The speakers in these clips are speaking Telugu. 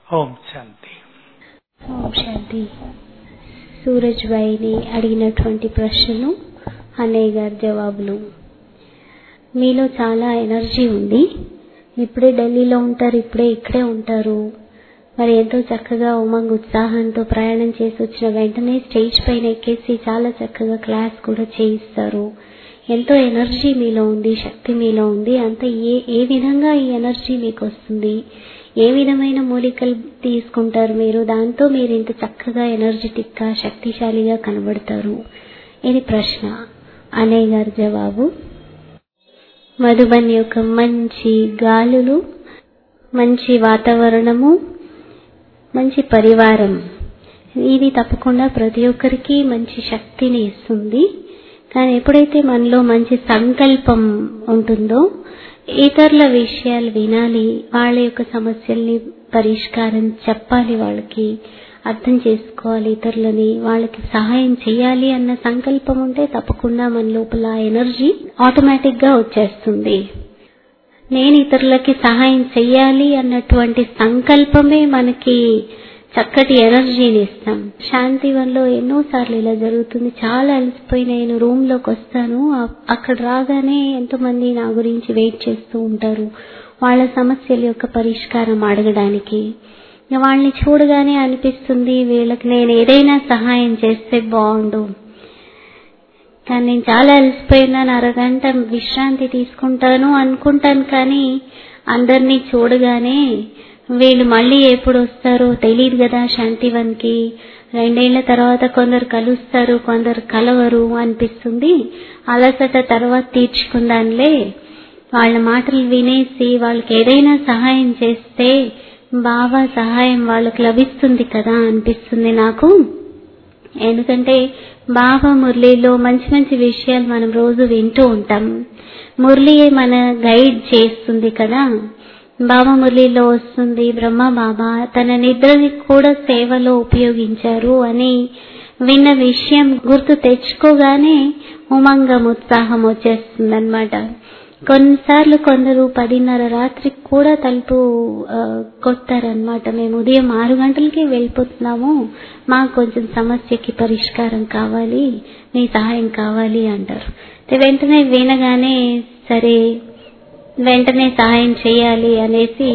ఓం శాంతి. ఓం శాంతి. సూరజ్ భాయిని అడిగినటువంటి ప్రశ్నలు, అన్నయ్య గారి జవాబులు. మీలో చాలా ఎనర్జీ ఉంది. ఇప్పుడే ఢిల్లీలో ఉంటారు, ఇప్పుడే ఇక్కడే ఉంటారు. మరి ఎంతో చక్కగా ఉమంగ్ ఉత్సాహంతో ప్రయాణం చేసి వచ్చిన వెంటనే స్టేజ్ పైన ఎక్కేసి చాలా చక్కగా క్లాస్ కూడా చేయిస్తారు. ఎంతో ఎనర్జీ మీలో ఉంది, శక్తి మీలో ఉంది. అంత ఏ విధంగా ఈ ఎనర్జీ మీకు వస్తుంది? ఏ విధమైన మూలికలు తీసుకుంటారు మీరు? దాంతో మీరు ఇంత చక్కగా ఎనర్జెటిక్ గా శక్తిశాలిగా కనబడతారు. ఇది ప్రశ్న. అన్నయ్య గారి జవాబు: మధుబన్ యొక్క మంచి గాలులు, మంచి వాతావరణము, మంచి పరివారం, ఇది తప్పకుండా ప్రతి ఒక్కరికి మంచి శక్తిని ఇస్తుంది. కానీ ఎప్పుడైతే మనలో మంచి సంకల్పం ఉంటుందో, ఇతరుల విషయాలు వినాలి, వాళ్ళ యొక్క సమస్యల్ని పరిష్కారం చెప్పాలి, వాళ్ళకి అర్థం చేసుకోవాలి, ఇతరులని వాళ్ళకి సహాయం చేయాలి అన్న సంకల్పం ఉంటే తప్పకుండా మన లోపల ఎనర్జీ ఆటోమేటిక్ గా వచ్చేస్తుంది. నేను ఇతరులకి సహాయం చెయ్యాలి అన్నటువంటి సంకల్పమే మనకి చక్కటి ఎనర్జీని ఇస్తాం. శాంతివన్లో ఎన్నోసార్లు ఇలా జరుగుతుంది. చాలా అలసిపోయి నేను రూమ్ లోకి వస్తాను, అక్కడ రాగానే ఎంతో మంది నా గురించి వెయిట్ చేస్తూ ఉంటారు, వాళ్ళ సమస్యల యొక్క పరిష్కారం అడగడానికి. వాళ్ళని చూడగానే అనిపిస్తుంది, వీళ్ళకి నేను ఏదైనా సహాయం చేస్తే బాగుండు. కానీ నేను చాలా అలసిపోయినాను, అరగంట విశ్రాంతి తీసుకుంటాను అనుకుంటాను. కానీ అందరినీ చూడగానే వీళ్ళు మళ్ళీ ఎప్పుడు వస్తారో తెలియదు కదా శాంతివన్కి. 2 ఏళ్ల తర్వాత కొందరు కలుస్తారు, కొందరు కలవరు అనిపిస్తుంది. అలసట తర్వాత తీర్చుకుందాంలే, వాళ్ళ మాటలు వినేసి వాళ్ళకి ఏదైనా సహాయం చేస్తే బాబా సహాయం వాళ్ళకి లభిస్తుంది కదా అనిపిస్తుంది నాకు. ఎందుకంటే బాబా మురళీలో మంచి మంచి విషయాలు మనం రోజు వింటూ ఉంటాం. మురళీయే మన గైడ్ చేస్తుంది కదా. బాబా మురళీలో వస్తుంది, బ్రహ్మ బాబా తన నిద్రని కూడా సేవలో ఉపయోగించారు అని విన్న విషయం గుర్తు తెచ్చుకోగానే ఉమంగం ఉత్సాహం వచ్చేస్తుందన్నమాట. కొన్నిసార్లు కొందరు 10:30 రాత్రికి కూడా తలుపు కొట్టారనమాట. మేము ఉదయం 6 గంటలకి వెళ్ళిపోతున్నాము, మాకు కొంచెం సమస్యకి పరిష్కారం కావాలి, మీ సహాయం కావాలి అంటారు. వెంటనే వినగానే సరే వెంటనే సహాయం చేయాలి అనేసి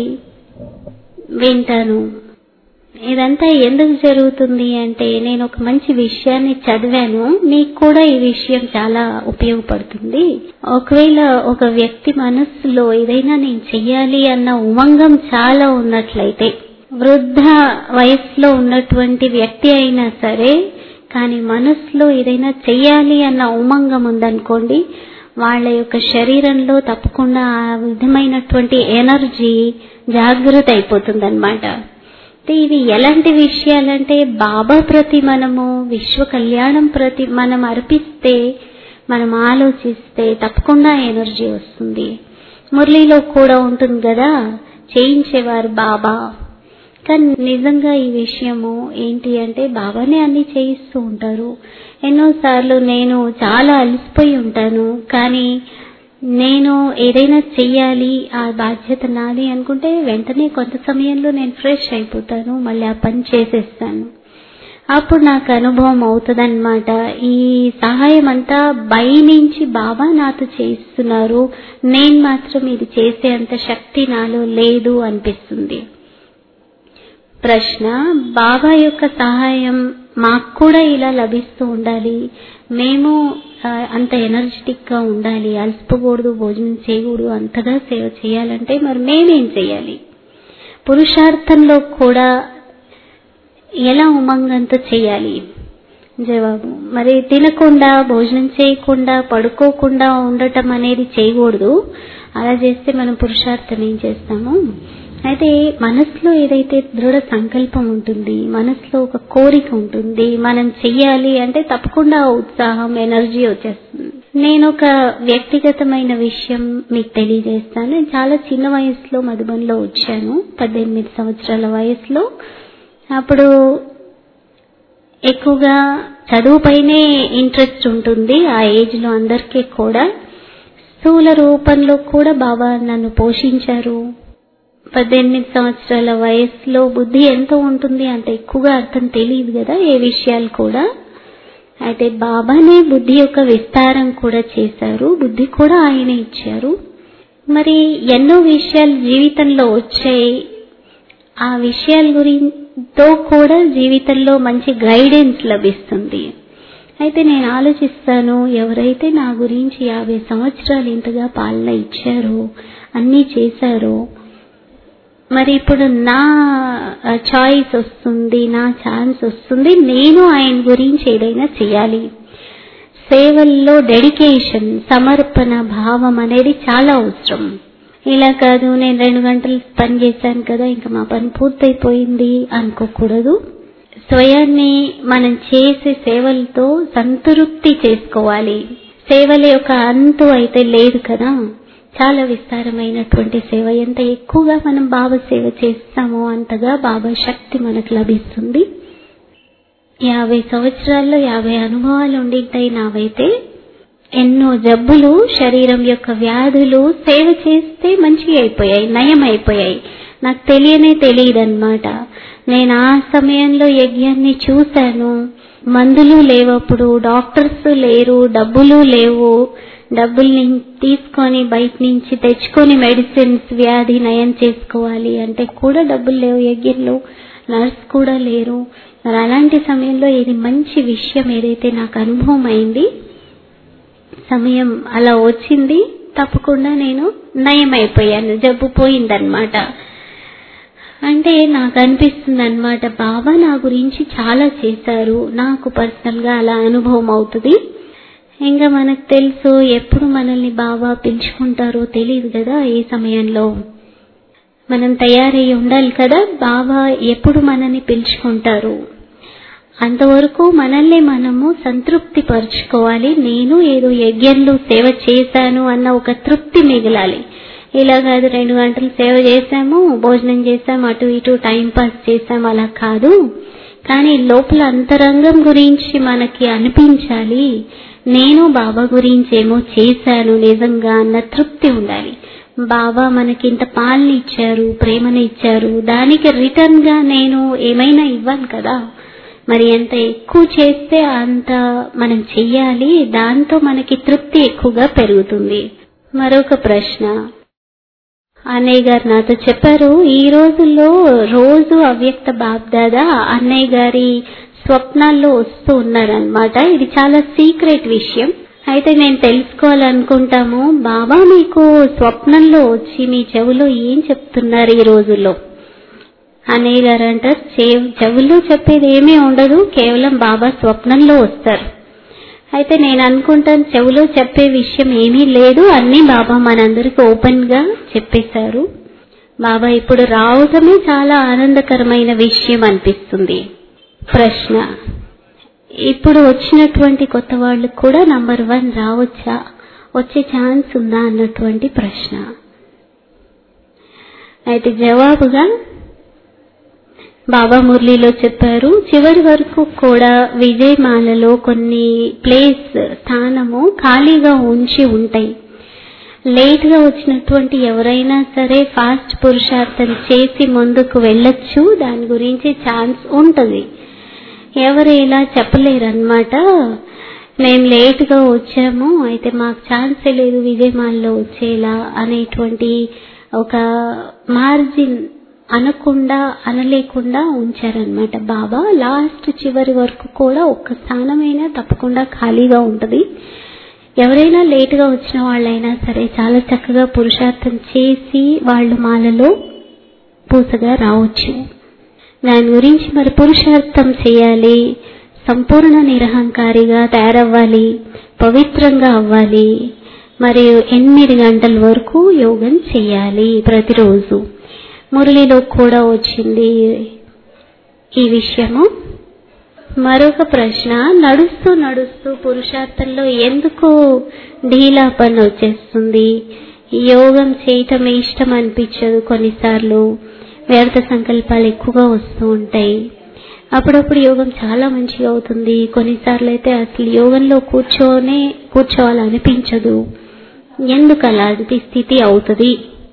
వింటాను. ఇదంతా ఎందుకు జరుగుతుంది అంటే, నేను ఒక మంచి విషయాన్ని చదివాను, మీకు కూడా ఈ విషయం చాలా ఉపయోగపడుతుంది. ఒకవేళ ఒక వ్యక్తి మనస్సులో ఏదైనా నేను చెయ్యాలి అన్న ఉమంగం చాలా ఉన్నట్లయితే, వృద్ధ వయస్సులో ఉన్నటువంటి వ్యక్తి అయినా సరే, కానీ మనస్సులో ఏదైనా చెయ్యాలి అన్న ఉమంగం ఉందనుకోండి, వాళ్ళ యొక్క శరీరంలో తప్పకుండా ఆ విధమైనటువంటి ఎనర్జీ జాగృత అయిపోతుంది అన్నమాట. ఇవి ఎలాంటి విషయాలంటే, బాబా ప్రతి మనము విశ్వ కళ్యాణం ప్రతి మనం అర్పిస్తే, మనం ఆలోచిస్తే తప్పకుండా ఎనర్జీ వస్తుంది. మురళీలో కూడా ఉంటుంది కదా, చేయించేవారు బాబా. కానీ నిజంగా ఈ విషయము ఏంటి అంటే, బాబానే అన్ని చేయిస్తూ ఉంటారు. ఎన్నోసార్లు నేను చాలా అలసిపోయి ఉంటాను, కానీ నేను ఏదైనా చెయ్యాలి, ఆ బాధ్యత నాది అనుకుంటే వెంటనే కొంత సమయంలో నేను ఫ్రెష్ అయిపోతాను, మళ్ళీ ఆ పని చేసేస్తాను. అప్పుడు నాకు అనుభవం అవుతుందన్నమాట, ఈ సహాయం అంతా నుంచి బాబా నాతో చేయిస్తున్నారు, నేను మాత్రం ఇది చేసే అంత శక్తి నాలో లేదు అనిపిస్తుంది. ప్రశ్న: బాబా యొక్క సహాయం మాకు కూడా ఇలా లభిస్తూ ఉండాలి, మేము అంత ఎనర్జెటిక్ గా ఉండాలి, అలసిపోకూడదు, భోజనం చేయకూడదు, అంతగా సేవ చేయాలంటే మరి మేమేం చేయాలి? పురుషార్థంలో కూడా ఎలా ఉమంగంతో చేయాలి? జవాబు: మరి తినకుండా, భోజనం చేయకుండా, పడుకోకుండా ఉండటం అనేది చేయకూడదు. అలా చేస్తే మనం పురుషార్థం ఏం చేస్తాము? అయితే మనసులో ఏదైతే దృఢ సంకల్పం ఉంటుంది, మనసులో ఒక కోరిక ఉంటుంది, మనం చెయ్యాలి అంటే తప్పకుండా ఉత్సాహం, ఎనర్జీ వచ్చేస్తుంది. నేను ఒక వ్యక్తిగతమైన విషయం మీకు తెలియజేస్తాను. నేను చాలా చిన్న వయసులో మధుబన్లో వచ్చాను, 18 సంవత్సరాల వయసులో. అప్పుడు ఎక్కువగా చదువుపైనే ఇంట్రెస్ట్ ఉంటుంది ఆ ఏజ్ లో అందరికీ కూడా. స్థూల రూపంలో కూడా బాబా నన్ను పోషించారు. 18 సంవత్సరాల వయసులో బుద్ధి ఎంత ఉంటుంది, అంత ఎక్కువగా అర్థం తెలియదు కదా ఏ విషయాలు కూడా. అయితే బాబానే బుద్ధి యొక్క విస్తారం కూడా చేశారు, బుద్ధి కూడా ఆయనే ఇచ్చారు. మరి ఎన్నో విషయాలు జీవితంలో వచ్చాయి, ఆ విషయాల గురితో కూడా జీవితంలో మంచి గైడెన్స్ లభిస్తుంది. అయితే నేను ఆలోచిస్తాను, ఎవరైతే నా గురించి 50 సంవత్సరాలు ఇంతగా పాలన ఇచ్చారో, అన్నీ చేశారో, మరి ఇప్పుడు నా చాయిస్ వస్తుంది, నా ఛాన్స్ వస్తుంది, నేను ఆయన గురించి ఏదైనా చేయాలి. సేవల్లో డెడికేషన్, సమర్పణ భావం అనేది చాలా అవసరం. ఇలా కాదు నేను 2 గంటలు పని చేశాను కదా ఇంకా మా పని పూర్తయిపోయింది అనుకోకూడదు. స్వయాన్ని మనం చేసే సేవలతో సంతృప్తి చేసుకోవాలి. సేవల యొక్క అంతు అయితే లేదు కదా, చాలా విస్తారమైనటువంటి సేవ. ఎంత ఎక్కువగా మనం బాబా సేవ చేస్తామో అంతగా బాబా శక్తి మనకు లభిస్తుంది. 50 సంవత్సరాల్లో 50 అనుభవాలు ఉండింటాయి నావైతే. ఎన్నో జబ్బులు, శరీరం యొక్క వ్యాధులు సేవ చేస్తే మంచిగా అయిపోయాయి, నయం అయిపోయాయి. నాకు తెలియదన్నమాట. నేను ఆ సమయంలో యజ్ఞాన్ని చూశాను. మందులు లేవప్పుడు, డాక్టర్స్ లేరు, డబ్బులు లేవు. డబ్బుల్ని తీసుకొని బయట నుంచి తెచ్చుకొని మెడిసిన్స్ వ్యాధి నయం చేసుకోవాలి అంటే కూడా డబ్బులు లేవు. యజ్ఞంలో నర్స్ కూడా లేరు. మరి అలాంటి సమయంలో ఇది మంచి విషయం ఏదైతే నాకు అనుభవం అయింది, సమయం అలా వచ్చింది, తప్పకుండా నేను నయం అయిపోయాను, జబ్బు పోయిందన్నమాట. అంటే నాకు అనిపిస్తుంది అన్నమాట, బాబా నా గురించి చాలా చేశారు, నాకు పర్సనల్ గా అలా అనుభవం అవుతుంది. ఇంకా మనకు తెలుసు ఎప్పుడు మనల్ని బాబా పిలుచుకుంటారో తెలియదు కదా. ఏ సమయంలో మనం తయారై ఉండాలి కదా, బాబా ఎప్పుడు మనల్ని పిలుచుకుంటారు. అంతవరకు మనల్ని మనము సంతృప్తి పరుచుకోవాలి. నేను ఏదో యజ్ఞంలో సేవ చేశాను అన్న ఒక తృప్తి మిగలాలి. ఇలా కాదు 2 గంటలు సేవ చేశాము, భోజనం చేశాము, అటు ఇటు టైం పాస్ చేశాము, అలా కాదు. కానీ లోపల అంతరంగం గురించి మనకి అనిపించాలి, నేను బాబా గురించి ఏమో చేశాను నిజంగా అన్న తృప్తి ఉండాలి. బాబా మనకి ఇంత పాలన ఇచ్చారు, ప్రేమను ఇచ్చారు, దానికి రిటర్న్ గా నేను ఏమైనా ఇవ్వాలి కదా. మరి ఎంత ఎక్కువ చేస్తే అంత మనం చెయ్యాలి, దాంతో మనకి తృప్తి ఎక్కువగా పెరుగుతుంది. మరొక ప్రశ్న, అన్నయ్య గారు నాతో చెప్పారు, ఈ రోజుల్లో రోజు అవ్యక్త బాబ్దాదా అన్నయ్య గారి స్వప్నాల్లో వస్తూ ఉన్నారనమాట. ఇది చాలా సీక్రెట్ విషయం. అయితే నేను తెలుసుకోవాలనుకుంటాము, బాబా మీకు స్వప్నంలో వచ్చి మీ చెవులో ఏం చెప్తున్నారు ఈ రోజుల్లో? అన్నయ్య గారు అంటారు, చెవుల్లో చెప్పేది ఏమీ ఉండదు, కేవలం బాబా స్వప్నంలో వస్తారు. అయితే నేను అనుకుంటాను, చెవులో చెప్పే విషయం ఏమీ లేదు, అన్నీ బాబా మనందరికీ ఓపెన్ గా చెప్పేశారు. బాబా ఇప్పుడు రావటమే చాలా ఆనందకరమైన విషయం అనిపిస్తుంది. ప్రశ్న, ఇప్పుడు వచ్చినటువంటి కొత్త వాళ్ళు కూడా నంబర్ 1 రావచ్చా, వచ్చే ఛాన్స్ ఉందా అన్నటువంటి ప్రశ్న. అయితే జవాబుగా బాబా మురళిలో చెప్పారు, చివరి వరకు కూడా విజయమాలలో కొన్ని స్థానము ఖాళీగా ఉంచి ఉంటాయి. లేట్ గా వచ్చినటువంటి ఎవరైనా సరే ఫాస్ట్ పురుషార్థం చేసి ముందుకు వెళ్ళొచ్చు, దాని గురించి ఛాన్స్ ఉంటుంది. ఎవరు ఇలా చెప్పలేరన్నమాట, మేము లేట్ గా వచ్చాము అయితే మాకు ఛాన్సే లేదు విజయమాలలో వచ్చేలా అనేటువంటి ఒక మార్జిన్ అనలేకుండా ఉంచారనమాట బాబా. లాస్ట్ చివరి వరకు కూడా ఒక్క స్థానమైనా తప్పకుండా ఖాళీగా ఉంటుంది. ఎవరైనా లేట్ గా వచ్చిన వాళ్ళైనా సరే చాలా చక్కగా పురుషార్థం చేసి వాళ్ళు మాలలో పూసగా రావచ్చు. దాని గురించి మరి పురుషార్థం చేయాలి, సంపూర్ణ నిరహంకారిగా తయారవ్వాలి, పవిత్రంగా అవ్వాలి, మరియు 8 గంటల వరకు యోగం చేయాలి ప్రతిరోజు. మురళిలో కూడా వచ్చింది ఈ విషయము. మరొక ప్రశ్న, నడుస్తూ పురుషార్థంలో ఎందుకు ఢీలా పని వచ్చేస్తుంది? యోగం చేయటం ఇష్టం అనిపించదు, కొన్నిసార్లు వ్యర్థ సంకల్పాలు ఎక్కువగా వస్తూ ఉంటాయి. అప్పుడప్పుడు యోగం చాలా మంచిగా అవుతుంది, కొన్నిసార్లు అయితే అసలు యోగంలో కూర్చోవాలనిపించదు. ఎందుకు అలాంటి స్థితి అవుతుంది?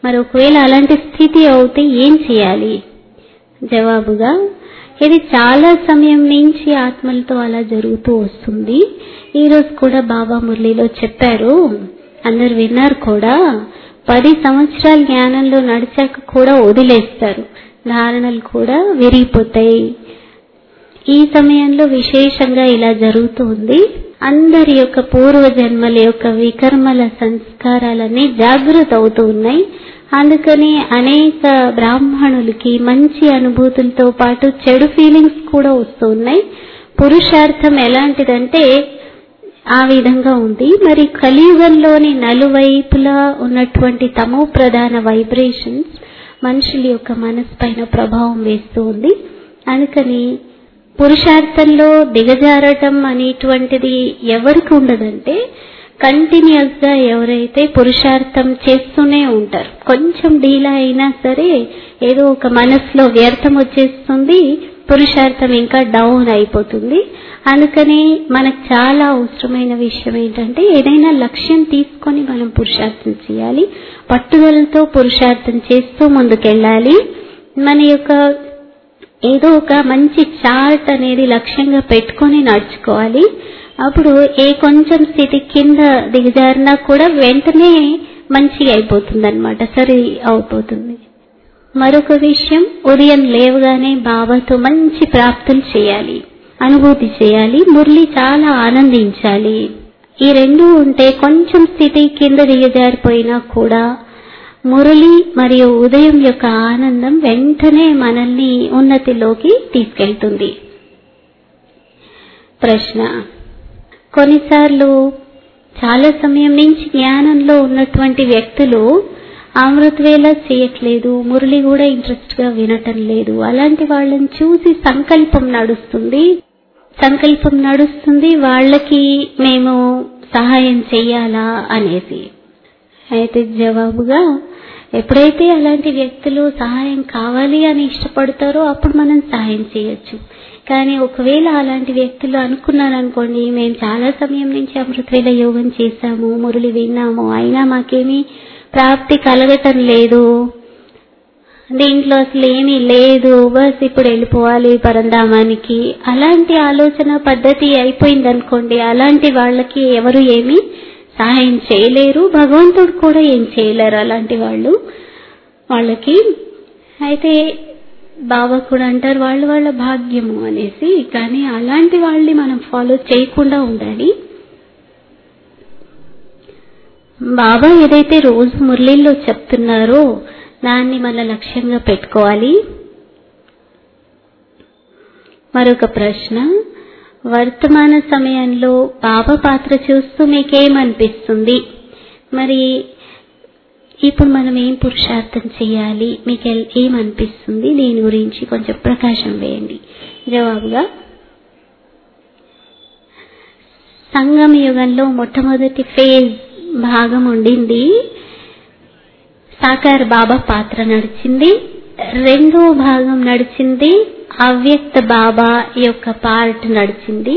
మరి ఒకవేళ అలాంటి స్థితి అవుతే ఏం చేయాలి? జవాబుగా, ఇది చాలా సమయం నుంచి ఆత్మలతో అలా జరుగుతూ వస్తుంది. ఈరోజు కూడా బాబా మురళిలో చెప్పారు, అందరు విన్నారు కూడా. 10 సంవత్సరాల జ్ఞానంలో నడిచాక కూడా వదిలేస్తారు, ధారణలు కూడా విరిగిపోతాయి. ఈ సమయంలో విశేషంగా ఇలా జరుగుతుంది. అందరి యొక్క పూర్వజన్మల యొక్క వికర్మల సంస్కారాలన్నీ జాగృత అవుతూ ఉన్నాయి. అందుకని అనేక బ్రాహ్మణులకి మంచి అనుభూతులతో పాటు చెడు ఫీలింగ్స్ కూడా వస్తూ ఉన్నాయి. పురుషార్థం ఎలాంటిదంటే ఆ విధంగా ఉంది. మరి కలియుగంలోని నలువైపులా ఉన్నటువంటి తమో ప్రధాన వైబ్రేషన్స్ మనుషుల యొక్క మనసు పైన ప్రభావం వేస్తూ ఉంది. అందుకని పురుషార్థంలో దిగజారటం అనేటువంటిది ఎవరికి ఉండదంటే, కంటిన్యూస్ గా ఎవరైతే పురుషార్థం చేస్తూనే ఉంటారు, కొంచెం డీలా అయినా సరే ఏదో ఒక మనసులో వ్యర్థం వచ్చేస్తుంది, పురుషార్థం ఇంకా డౌన్ అయిపోతుంది. అందుకని మనకు చాలా అవసరమైన విషయం ఏంటంటే, ఏదైనా లక్ష్యం తీసుకొని మనం పురుషార్థం చేయాలి, పట్టుదలతో పురుషార్థం చేస్తూ ముందుకెళ్ళాలి. మన యొక్క ఏదో ఒక మంచి చార్ట్ అనేది లక్ష్యంగా పెట్టుకొని నడుచుకోవాలి. అప్పుడు ఏ కొంచెం స్థితి కింద దిగజారినా కూడా వెంటనే మంచిగా అయిపోతుంది అన్నమాట, సరి అయిపోతుంది. మరొక విషయం, ఉదయం లేవగానే బాబాతో మంచి ప్రాప్తులు చేయాలి, అనుభూతి చేయాలి, మురళి చాలా ఆనందించాలి. ఈ రెండు ఉంటే కొంచెం స్థితి కింద దిగజారిపోయినా కూడా మురళి మరియు ఉదయం యొక్క ఆనందం వెంటనే మనల్ని ఉన్నతిలోకి తీసుకెళ్తుంది. ప్రశ్న, కొన్నిసార్లు చాలా సమయం నుంచి జ్ఞానంలో ఉన్నటువంటి వ్యక్తులు అమృతవేళ చేయట్లేదు, మురళి కూడా ఇంట్రెస్ట్ గా వినటం లేదు. అలాంటి వాళ్ళని చూసి సంకల్పం నడుస్తుంది వాళ్ళకి మేము సహాయం చెయ్యాలా అనేసి. అయితే జవాబుగా, ఎప్పుడైతే అలాంటి వ్యక్తులు సహాయం కావాలి అని ఇష్టపడతారో అప్పుడు మనం సహాయం చేయొచ్చు. కానీ ఒకవేళ అలాంటి వ్యక్తులు అనుకున్నారనుకోండి, మేము చాలా సమయం నుంచి అమృతవేళ యోగం చేశాము, మురళి విన్నాము, అయినా మాకేమీ ప్రాప్తి కలగటం లేదు, దీంట్లో అసలు ఏమీ లేదు, బస్ ఇప్పుడు వెళ్ళిపోవాలి పరంధామానికి, అలాంటి ఆలోచన పద్ధతి అయిపోయిందనుకోండి, అలాంటి వాళ్ళకి ఎవరు ఏమీ సహాయం చేయలేరు, భగవంతుడు కూడా ఏం చేయలేరు అలాంటి వాళ్ళకి. అయితే బాబా కూడా అంటారు వాళ్ళ భాగ్యము అనేసి. కానీ అలాంటి వాళ్ళని మనం ఫాలో చేయకుండా ఉండాలి. బాబా ఏదైతే రోజు మురళిలో చెప్తున్నారో దాన్ని మన లక్ష్యంగా పెట్టుకోవాలి. మరొక ప్రశ్న, వర్తమాన సమయంలో బాబా పాత్ర చూస్తూ మీకేమనిపిస్తుంది? మరి ఇప్పుడు మనం ఏం పురుషార్థం చేయాలి, మీకు ఏమనిపిస్తుంది? దీని గురించి కొంచెం ప్రకాశం వేయండి. జవాబుగా, సంగమ యుగంలో మొట్టమొదటి ఫేజ్ భాగం ఉండింది, సాకార బాబా పాత్ర నడిచింది. రెండో భాగం నడిచింది, అవ్యక్త బాబా యొక్క పార్ట్ నడిచింది.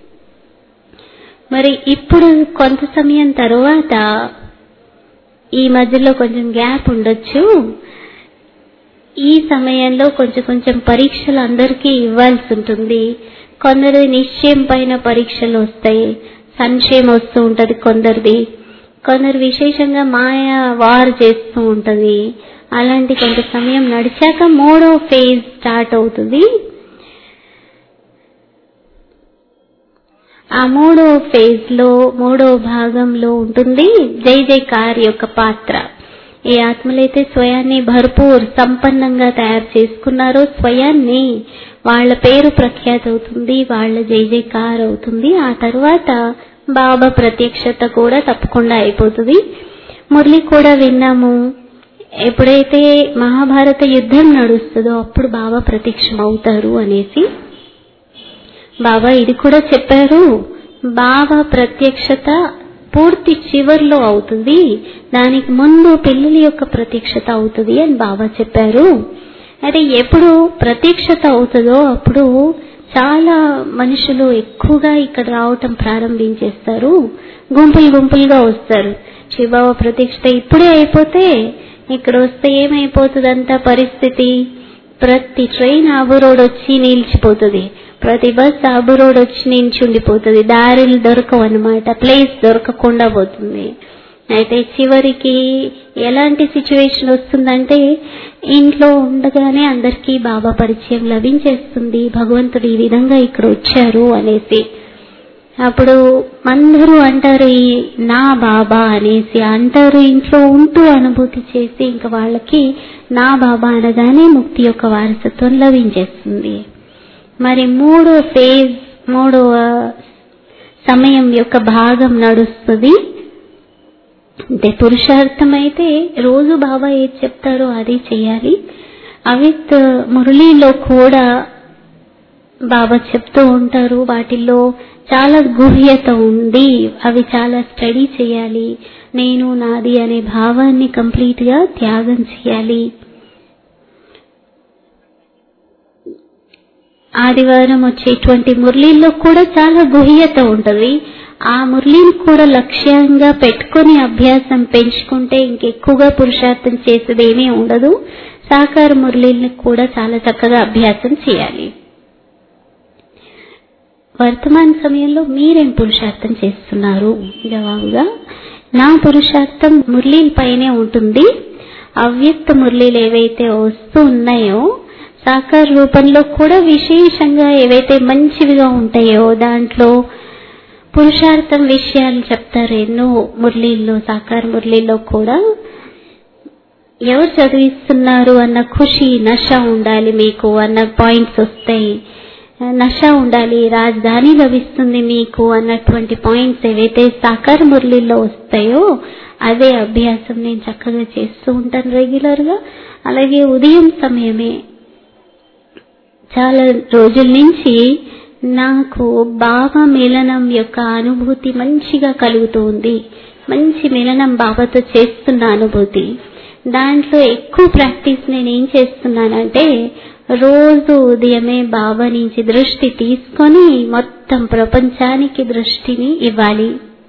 మరి ఇప్పుడు కొంత సమయం తరువాత ఈ మధ్యలో కొంచెం గ్యాప్ ఉండొచ్చు. ఈ సమయంలో కొంచెం పరీక్షలు అందరికీ ఇవ్వాల్సి ఉంటుంది. కొందరు నిశ్చయం పైన పరీక్షలు వస్తాయి, సంశయం వస్తూ ఉంటది కొందరు విశేషంగా మాయా వార్ చేస్తూ ఉంటది. అలాంటి కొంత సమయం నడిచాక మూడో ఫేజ్ స్టార్ట్ అవుతుంది. ఆ మూడో ఫేజ్ లో మూడో భాగంలో ఉంటుంది జై జైకార్ యొక్క పాత్ర. ఏ ఆత్మలైతే స్వయాన్ని భర్పూర్ సంపన్నంగా తయారు చేసుకున్నారో స్వయాన్ని, వాళ్ళ పేరు ప్రఖ్యాత అవుతుంది, వాళ్ళ జై జైకార్ అవుతుంది. ఆ తర్వాత బాబా ప్రత్యక్షత కూడా తప్పకుండా అయిపోతుంది. మురళి కూడా విన్నాము, ఎప్పుడైతే మహాభారత యుద్ధం నడుస్తుందో అప్పుడు బాబా ప్రత్యక్షం అవుతారు అనేసి. బాబా ఇది కూడా చెప్పారు, బాబా ప్రత్యక్షత పూర్తి చివర్లో అవుతుంది, దానికి ముందు పిల్లల యొక్క ప్రత్యక్షత అవుతుంది అని బాబా చెప్పారు. అయితే ఎప్పుడు ప్రత్యక్షత అవుతుందో అప్పుడు చాలా మనుషులు ఎక్కువగా ఇక్కడ రావటం ప్రారంభించేస్తారు, గుంపులుగా వస్తారు. శివబాబా ప్రత్యక్షత ఇప్పుడే అయిపోతే ఇక్కడ వస్తే ఏమైపోతుందంతా పరిస్థితి, ప్రతి ట్రైన్ ఆబు రోడ్ వచ్చి నిలిచిపోతుంది, ప్రతి బస్ ఆబు రోడ్ వచ్చి నిల్చుండిపోతుంది, దారులు దొరకవు అన్నమాట, ప్లేస్ దొరకకుండా పోతుంది. అయితే చివరికి ఎలాంటి సిచ్యువేషన్ వస్తుందంటే ఇంట్లో ఉండగానే అందరికీ బాబా పరిచయం లభించేస్తుంది, భగవంతుడు ఈ విధంగా ఇక్కడ వచ్చారు అనేసి. అప్పుడు అందరూ అంటారు నా బాబా అనేసి అంటారు, ఇంట్లో ఉంటూ అనుభూతి చేసి ఇంకా వాళ్ళకి నా బాబా అనగానే ముక్తి యొక్క వారసత్వం లభించేస్తుంది. మరి మూడవ సమయం యొక్క భాగం నడుస్తుంది. అంటే పురుషార్థం అయితే రోజు బాబా ఏది చెప్తారో అది చేయాలి. అవిత్ మురళీలో కూడా బాబా చెప్తూ ఉంటారు, వాటిల్లో చాలా గుహ్యత ఉంది, అవి చాలా స్టడీ చేయాలి. నేను నాది అనే భావాన్ని కంప్లీట్ గా త్యాగం చేయాలి. ఆదివారం వచ్చేటువంటి మురళీల్లో కూడా చాలా గుహ్యత ఉంటుంది. ఆ మురళీని కూడా లక్ష్యంగా పెట్టుకుని అభ్యాసం పెంచుకుంటే ఇంకెక్కువగా పురుషార్థం చేసేదేమీ ఉండదు. సాకార మురళీని కూడా చాలా చక్కగా అభ్యాసం చేయాలి. వర్తమాన సమయంలో మీరేం పురుషార్థం చేస్తున్నారు? జవాబుగా నా పురుషార్థం మురళీల పైనే ఉంటుంది. అవ్యక్త మురళీలు ఏవైతే వస్తూ ఉన్నాయో సాకార రూపంలో కూడా విశేషంగా ఏవైతే మంచివిగా ఉంటాయో దాంట్లో పురుషార్థం విషయాలు చెప్తారు. ఎన్నో మురళీల్లో, సాకార మురళీల్లో కూడా ఎవరు చదివిస్తున్నారు అన్న ఖుషి, నష ఉండాలి మీకు అన్న పాయింట్స్ వస్తాయి. నష ఉండాలి, రాజధాని లభిస్తుంది మీకు అన్నటువంటి పాయింట్స్ ఏవైతే సాకార మురళీల్లో వస్తాయో అదే అభ్యాసం నేను చక్కగా చేస్తూ ఉంటాను రెగ్యులర్ గా. అలాగే ఉదయం సమయమే చాలా రోజుల నుంచి నాకు బాబా మిలనం యొక్క అనుభూతి మంచిగా కలుగుతుంది. మంచి మిలనం బాబాతో చేస్తున్న అనుభూతి. దాంట్లో ఎక్కువ ప్రాక్టీస్ నేను ఏం చేస్తున్నానంటే రోజు ఉదయమే బాబా నుంచి దృష్టి తీసుకొని మొత్తం ప్రపంచానికి దృష్టిని ఇవ్వాలి.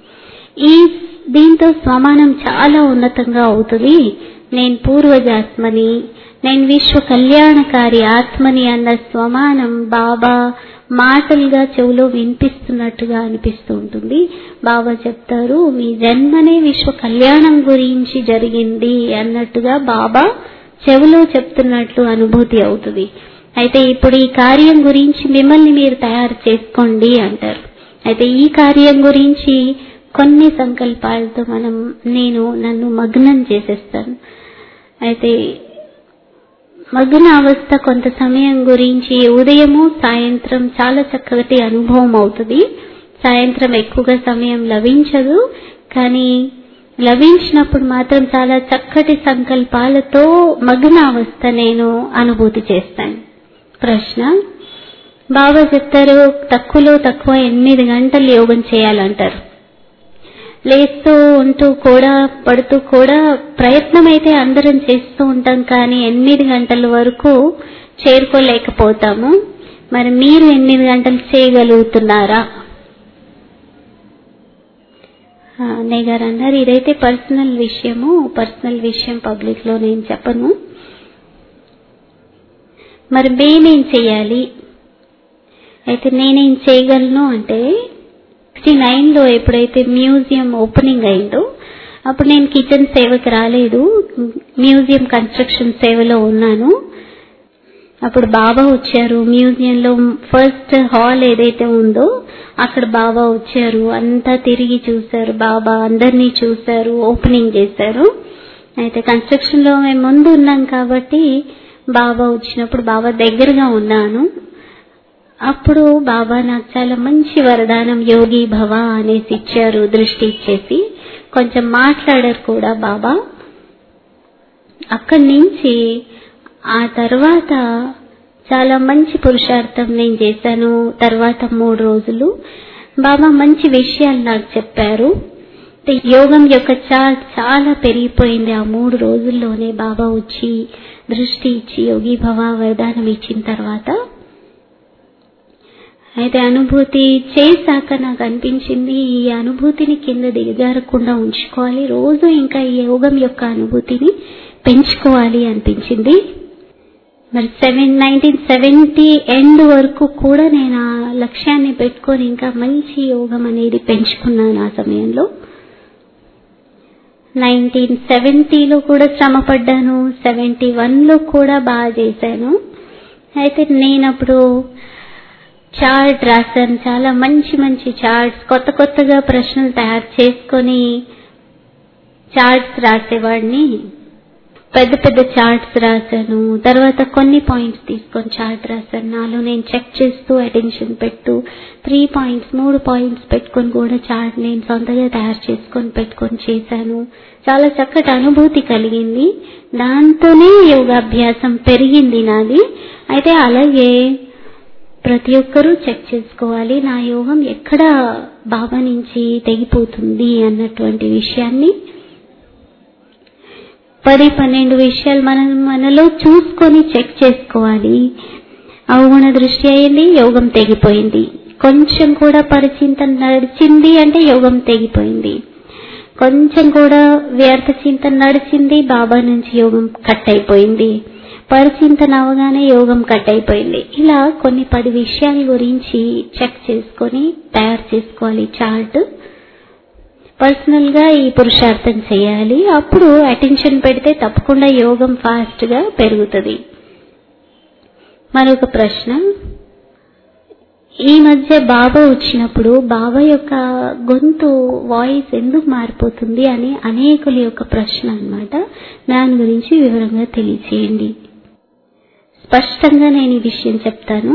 దీంతో స్వమానం చాలా ఉన్నతంగా అవుతుంది. నేను పూర్వజాత్మని, నేను విశ్వ కళ్యాణకారి ఆత్మని అన్న స్వమానం బాబా మాటలుగా చెవులో వినిపిస్తున్నట్టుగా అనిపిస్తూ ఉంటుంది. బాబా చెప్తారు, మీ జన్మనే విశ్వ కళ్యాణం గురించి జరిగింది అన్నట్టుగా బాబా చెవులో చెప్తున్నట్లు అనుభూతి అవుతుంది. అయితే ఇప్పుడు ఈ కార్యం గురించి మిమ్మల్ని మీరు తయారు చేసుకోండి అంటారు. అయితే ఈ కార్యం గురించి కొన్ని సంకల్పాలతో నన్ను మగ్నం చేసేస్తాను. అయితే మగ్న అవస్థ కొంత సమయం గురించి ఉదయము సాయంత్రం చాలా చక్కటి అనుభవం అవుతుంది. సాయంత్రం ఎక్కువగా సమయం లభించదు, కానీ లభించినప్పుడు మాత్రం చాలా చక్కటి సంకల్పాలతో మగ్న అవస్థ నేను అనుభూతి చేస్తాను. ప్రశ్న, బాబా చెప్తారు తక్కువలో తక్కువ 8 గంటలు యోగం చేయాలంటారు. లేస్తూ ఉంటూ కూడా పడుతూ కూడా ప్రయత్నం అయితే అందరం చేస్తూ ఉంటాం, కానీ 8 గంటల వరకు చేరుకోలేకపోతాము. మరి మీరు 8 గంటలు చేయగలుగుతున్నారా? అన్నయ్య గారు అన్నారు, ఇదైతే పర్సనల్ విషయం పబ్లిక్ లో నేను చెప్పను. మరి మేమేం చెయ్యాలి? అయితే నేనేం చేయగలను అంటే 69లో ఎప్పుడైతే మ్యూజియం ఓపెనింగ్ అయిందో అప్పుడు నేను కిచెన్ సేవకి రాలేదు, మ్యూజియం కన్స్ట్రక్షన్ సేవలో ఉన్నాను. అప్పుడు బాబా వచ్చారు. మ్యూజియంలో ఫస్ట్ హాల్ ఏదైతే ఉందో అక్కడ బాబా వచ్చారు, అంతా తిరిగి చూశారు, బాబా అందరినీ చూశారు, ఓపెనింగ్ చేశారు. అయితే కన్స్ట్రక్షన్ లో మేము ముందు ఉన్నాం కాబట్టి బాబా వచ్చినప్పుడు బాబా దగ్గరగా ఉన్నాను. అప్పుడు బాబా నాకు చాలా మంచి వరదానం యోగి భవ అనేసి ఇచ్చారు, దృష్టి ఇచ్చేసి. కొంచెం మాట్లాడారు కూడా బాబా. అక్కడి నుంచి ఆ తర్వాత చాలా మంచి పురుషార్థం నేను చేశాను. తర్వాత 3 రోజులు బాబా మంచి విషయాలు నాకు చెప్పారు. యోగం యొక్క చాలా పెరిగిపోయింది ఆ 3 రోజుల్లోనే. బాబా వచ్చి దృష్టి ఇచ్చి యోగి భవ వరదానం ఇచ్చిన తర్వాత అయితే అనుభూతి చేశాక నాకు అనిపించింది ఈ అనుభూతిని కింద దిగజారకుండా ఉంచుకోవాలి. రోజు ఇంకా ఈ యోగం యొక్క అనుభూతిని పెంచుకోవాలి అనిపించింది. మరి 1970 ఎండ్ వరకు కూడా నేను ఆ లక్ష్యాన్ని పెట్టుకొని ఇంకా మంచి యోగం అనేది పెంచుకున్నాను. ఆ సమయంలో 1970లో కూడా శ్రమ పడ్డాను, 71లో కూడా బాగా చేశాను. అయితే నేను అప్పుడు చార్ట్ రాశాను, చాలా మంచి మంచి చార్ట్స్, కొత్తగా ప్రశ్నలు తయారు చేసుకొని చార్ట్స్ రాసేవాడిని. పెద్ద చార్ట్స్ రాశాను. తర్వాత కొన్ని పాయింట్స్ తీసుకొని చార్ట్ రాశాను. నాలో నేను చెక్ చేస్తూ అటెన్షన్ పెట్టు 3 పాయింట్స్ పెట్టుకొని కూడా చార్ట్ నేను సొంతగా తయారు చేసుకొని పెట్టుకొని చేశాను. చాలా చక్కటి అనుభూతి కలిగింది. దాంతోనే యోగాభ్యాసం పెరిగింది నాది. అయితే అలాగే ప్రతి ఒక్కరూ చెక్ చేసుకోవాలి, నా యోగం ఎక్కడ బాబా నుంచి తెగిపోతుంది అన్నటువంటి విషయాన్ని. 10-12 విషయాలు మనలో చూసుకొని చెక్ చేసుకోవాలి. అవగుణ దృష్టి అయింది, యోగం తెగిపోయింది. కొంచెం కూడా పరిచింతన నడిచింది అంటే యోగం తెగిపోయింది. కొంచెం కూడా వ్యర్థ చింతన నడిచింది, బాబా నుంచి యోగం కట్ అయిపోయింది. పరిచింతన అవగానే యోగం కట్ అయిపోయింది. ఇలా కొన్ని 10 విషయాల గురించి చెక్ చేసుకొని తయారు చేసుకోవాలి చార్ట్. పర్సనల్ గా ఈ పురుషార్థం చేయాలి. అప్పుడు అటెన్షన్ పెడితే తప్పకుండా యోగం ఫాస్ట్ గా పెరుగుతుంది. మరొక ప్రశ్న, ఈ మధ్య బాబా వచ్చినప్పుడు బాబా యొక్క గొంతు వాయిస్ ఎందుకు మారిపోతుంది అని అనేకుల యొక్క ప్రశ్న అన్నమాట. దాని గురించి వివరంగా తెలియచేయండి. స్పష్టంగా నేను ఈ విషయం చెప్తాను.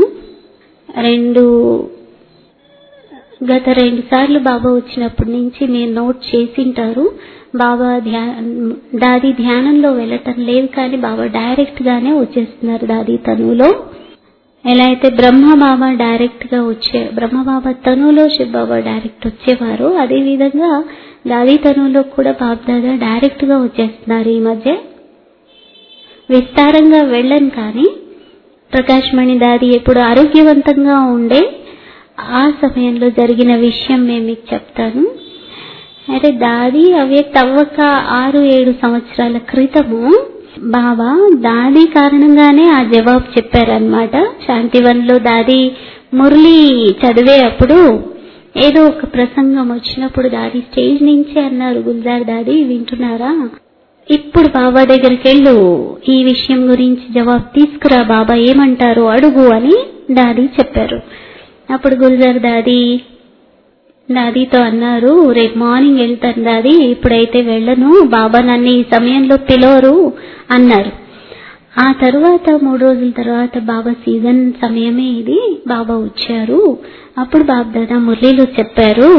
గత 2 సార్లు బాబా వచ్చినప్పటి నుంచి మీరు నోట్ చేసింటారు. బాబా దాది ధ్యానంలో వెళ్ళటం లేదు, కానీ బాబా డైరెక్ట్ గానే వచ్చేస్తున్నారు దాది తనువులో. ఎలా అయితే బ్రహ్మబాబా డైరెక్ట్ గా బ్రహ్మబాబా తనువులో శివ బాబా డైరెక్ట్ వచ్చేవారు, అదే విధంగా దాది తనువులో కూడా బాబ్దాదా డైరెక్ట్ గా వచ్చేస్తున్నారు. ఈ మధ్య విస్తారంగా వెళ్ళను, కానీ ప్రకాష్ మణి దాది ఎప్పుడు ఆరోగ్యవంతంగా ఉండే ఆ సమయంలో జరిగిన విషయం నేను మీకు చెప్తాను. అయితే దాది అవ్యక్త అవ్వక 6-7 సంవత్సరాల క్రితము బాబా దాది కారణంగానే ఆ జవాబు చెప్పారనమాట. శాంతివన్లో దాది మురళి చదివే అప్పుడు ఏదో ఒక ప్రసంగం వచ్చినప్పుడు దాది స్టేజ్ నుంచే అన్నారు, గుల్జార్ దాది వింటున్నారా, ఇప్పుడు బాబా దగ్గరికి వెళ్ళు, ఈ విషయం గురించి జవాబు తీసుకురా, బాబా ఏమంటారో అడుగు అని దాది చెప్పారు. అప్పుడు గుల్జార్ దాదీతో అన్నారు, రేపు మార్నింగ్ వెళ్తాను దాది, ఇప్పుడైతే వెళ్ళను, బాబా నన్ను ఈ సమయంలో పిలవరు అన్నారు. ఆ తర్వాత 3 రోజుల తర్వాత బాబా సీజన్ సమయమే ఇది, బాబా వచ్చారు. అప్పుడు బాబ్దాదా మురళిలో చెప్పారు,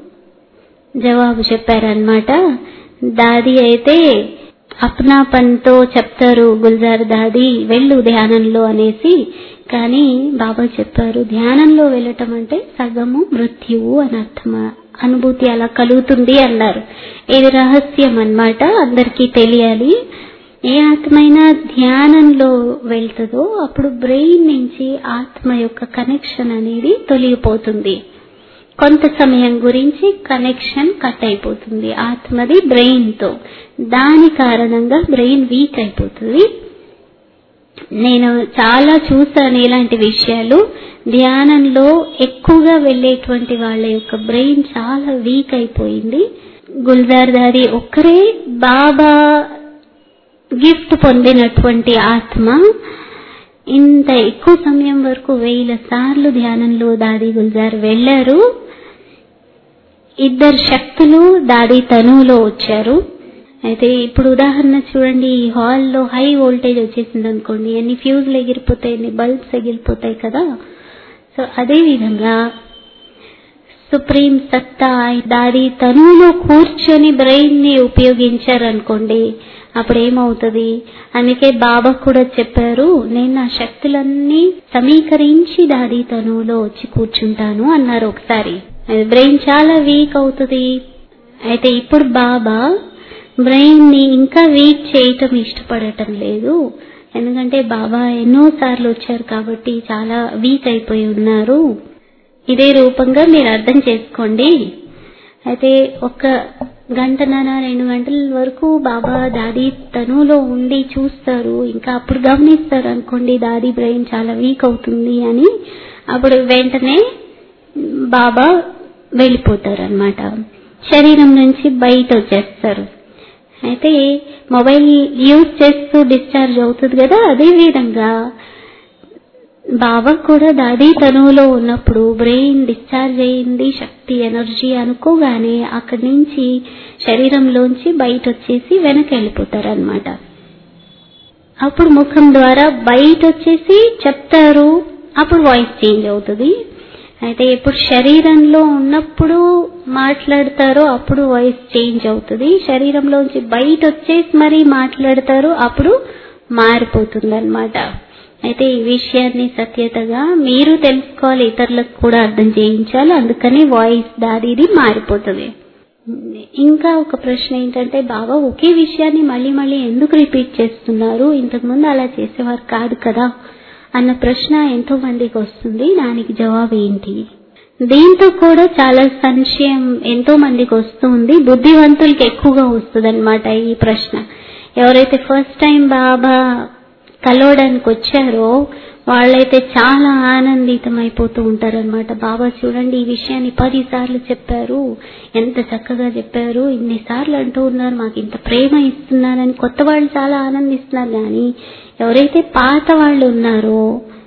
జవాబు చెప్పారన్నమాట. దాది అయితే అప్నాపన్తో చెప్తారు, గుల్జార్ దాది వెళ్ళు ధ్యానంలో అనేసి. కానీ బాబా చెప్పారు, ధ్యానంలో వెళ్ళటం అంటే సగము మృత్యువు అని అర్థం, అనుభూతి అలా కలుగుతుంది అన్నారు. ఇది రహస్యం అన్నమాట, అందరికీ తెలియాలి. ఏ ఆత్మైనా ధ్యానంలో వెళ్తుందో అప్పుడు బ్రెయిన్ నుంచి ఆత్మ యొక్క కనెక్షన్ అనేది తొలగిపోతుంది. కొంత సమయం గురించి కనెక్షన్ కట్ అయిపోతుంది ఆత్మది బ్రెయిన్ తో. దాని కారణంగా బ్రెయిన్ వీక్ అయిపోతుంది. నేను చాలా చూసాను ఇలాంటి విషయాలు. ధ్యానంలో ఎక్కువగా వెళ్ళేటువంటి వాళ్ళ యొక్క బ్రెయిన్ చాలా వీక్ అయిపోయింది. గుల్జార్ దాది ఒక్కరే బాబా గిఫ్ట్ పొందినటువంటి ఆత్మ. ఇంత ఎక్కువ సమయం వరకు 1000 సార్లు ధ్యానంలో దాది గుల్జార్ వెళ్లారు. 2 శక్తులు దాది తనువులో వచ్చారు. అయితే ఇప్పుడు ఉదాహరణ చూడండి, ఈ హాల్లో హై వోల్టేజ్ వచ్చేసింది అనుకోండి, ఎన్ని ఫ్యూజ్లు ఎగిరిపోతాయి, ఎన్ని బల్బ్స్ ఎగిరిపోతాయి కదా. సో అదే విధంగా సుప్రీం సత్తా దాది తనువులో కూర్చొని బ్రెయిన్ ని ఉపయోగించారనుకోండి, అప్పుడు ఏమవుతుంది. అందుకే బాబా కూడా చెప్పారు, నేను నా శక్తులన్నీ సమీకరించి దాది తనువులో వచ్చి కూర్చుంటాను అన్నారు ఒకసారి. బ్రెయిన్ చాలా వీక్ అవుతుంది. అయితే ఇప్పుడు బాబా బ్రెయిన్ ని ఇంకా వీక్ చేయటం ఇష్టపడటం లేదు. ఎందుకంటే బాబా ఎన్నో సార్లు వచ్చారు కాబట్టి చాలా వీక్ అయిపోయి ఉన్నారు. ఇదే రూపంగా మీరు అర్థం చేసుకోండి. అయితే ఒక గంటన్నర 2 గంటల వరకు బాబా దాది తనులో ఉండి చూస్తారు. ఇంకా అప్పుడు గమనిస్తారు అనుకోండి దాది బ్రెయిన్ చాలా వీక్ అవుతుంది అని, అప్పుడు వెంటనే బాబా వెళ్ళిపోతారు అన్నమాట. శరీరం నుంచి బయట వచ్చేస్తారు. అయితే మొబైల్ యూజ్ చేస్తూ డిశ్చార్జ్ అవుతుంది కదా, అదే విధంగా బాబా కూడా దాది తనువులో ఉన్నప్పుడు బ్రెయిన్ డిశ్చార్జ్ అయింది, శక్తి ఎనర్జీ అనుకోగానే అక్కడి నుంచి శరీరంలోంచి బయట వచ్చేసి వెనక్కి వెళ్ళిపోతారు అన్నమాట. అప్పుడు ముఖం ద్వారా బయట వచ్చేసి చెప్తారు, అప్పుడు వాయిస్ చేంజ్ అవుతుంది. అయితే ఎప్పుడు శరీరంలో ఉన్నప్పుడు మాట్లాడతారో అప్పుడు వాయిస్ చేంజ్ అవుతుంది. శరీరంలోంచి బయట వచ్చేసి మరీ మాట్లాడతారు, అప్పుడు మారిపోతుంది అన్నమాట. అయితే ఈ విషయాన్ని సత్యతగా మీరు తెలుసుకోవాలి, ఇతరులకు కూడా అర్థం చేయించాలి. అందుకని వాయిస్ దాదిది మారిపోతుంది. ఇంకా ఒక ప్రశ్న ఏంటంటే, బాబా ఒకే విషయాన్ని మళ్ళీ మళ్ళీ ఎందుకు రిపీట్ చేస్తున్నారు, ఇంతకుముందు అలా చేసేవారు కాదు కదా అన్న ప్రశ్న ఎంతో మందికి వస్తుంది. దానికి జవాబు ఏంటి? దీంతో కూడా చాలా సంశయం ఎంతో మందికి వస్తుంది. బుద్ధివంతులకి ఎక్కువగా వస్తుంది అన్నమాట ఈ ప్రశ్న. ఎవరైతే ఫస్ట్ టైం బాబా కలవడానికి వచ్చారో వాళ్ళైతే చాలా ఆనందితమైపోతూ ఉంటారన్నమాట. బాబా చూడండి ఈ విషయాన్ని 10 సార్లు చెప్పారు, ఎంత చక్కగా చెప్పారు, ఇన్నిసార్లు అంటూ ఉన్నారు, మాకు ఇంత ప్రేమ ఇస్తున్నారని కొత్త వాళ్ళు చాలా ఆనందిస్తున్నారు. కానీ ఎవరైతే పాత వాళ్ళు ఉన్నారో,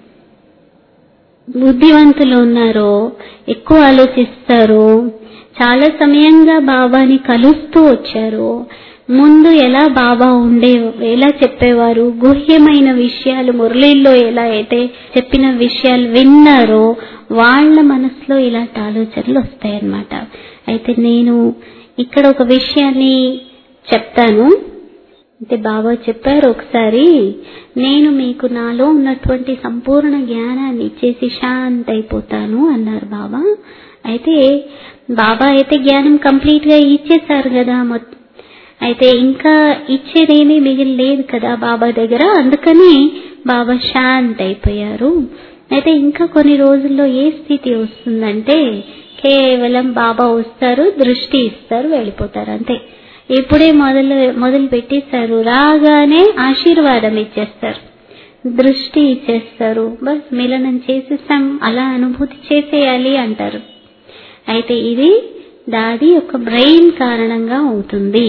బుద్ధివంతులు ఉన్నారో, ఎక్కువ ఆలోచిస్తారో, చాలా సమయంగా బాబాని కలుస్తూ వచ్చారో, ముందు ఎలా బాబా ఎలా చెప్పేవారు, గుహ్యమైన విషయాలు మురళీల్లో ఎలా అయితే చెప్పిన విషయాలు విన్నారో వాళ్ళ మనసులో ఇలాంటి ఆలోచనలు వస్తాయన్నమాట. అయితే నేను ఇక్కడ ఒక విషయాన్ని చెప్తాను. అంటే బాబా చెప్పారు ఒకసారి, నేను మీకు నాలో ఉన్నటువంటి సంపూర్ణ జ్ఞానాన్ని ఇచ్చేసి శాంతి అయిపోతాను అన్నారు బాబా. అయితే బాబా అయితే జ్ఞానం కంప్లీట్ గా ఇచ్చేసారు కదా, అయితే ఇంకా ఇచ్చేదేమీ మిగిలిలేదు కదా బాబా దగ్గర, అందుకని బాబా శాంతి అయిపోయారు. అయితే ఇంకా కొన్ని రోజుల్లో ఏ స్థితి వస్తుందంటే, కేవలం బాబా వస్తారు, దృష్టి ఇస్తారు, వెళ్ళిపోతారు అంతే. ఇప్పుడే మొదలు పెట్టేశారు, రాగానే ఆశీర్వాదం ఇచ్చేస్తారు, దృష్టి ఇచ్చేస్తారు, బస్ మిలనం చేసేసాం అలా అనుభూతి చేసేయాలి అంటారు. అయితే ఇది దాది యొక్క బ్రెయిన్ కారణంగా అవుతుంది.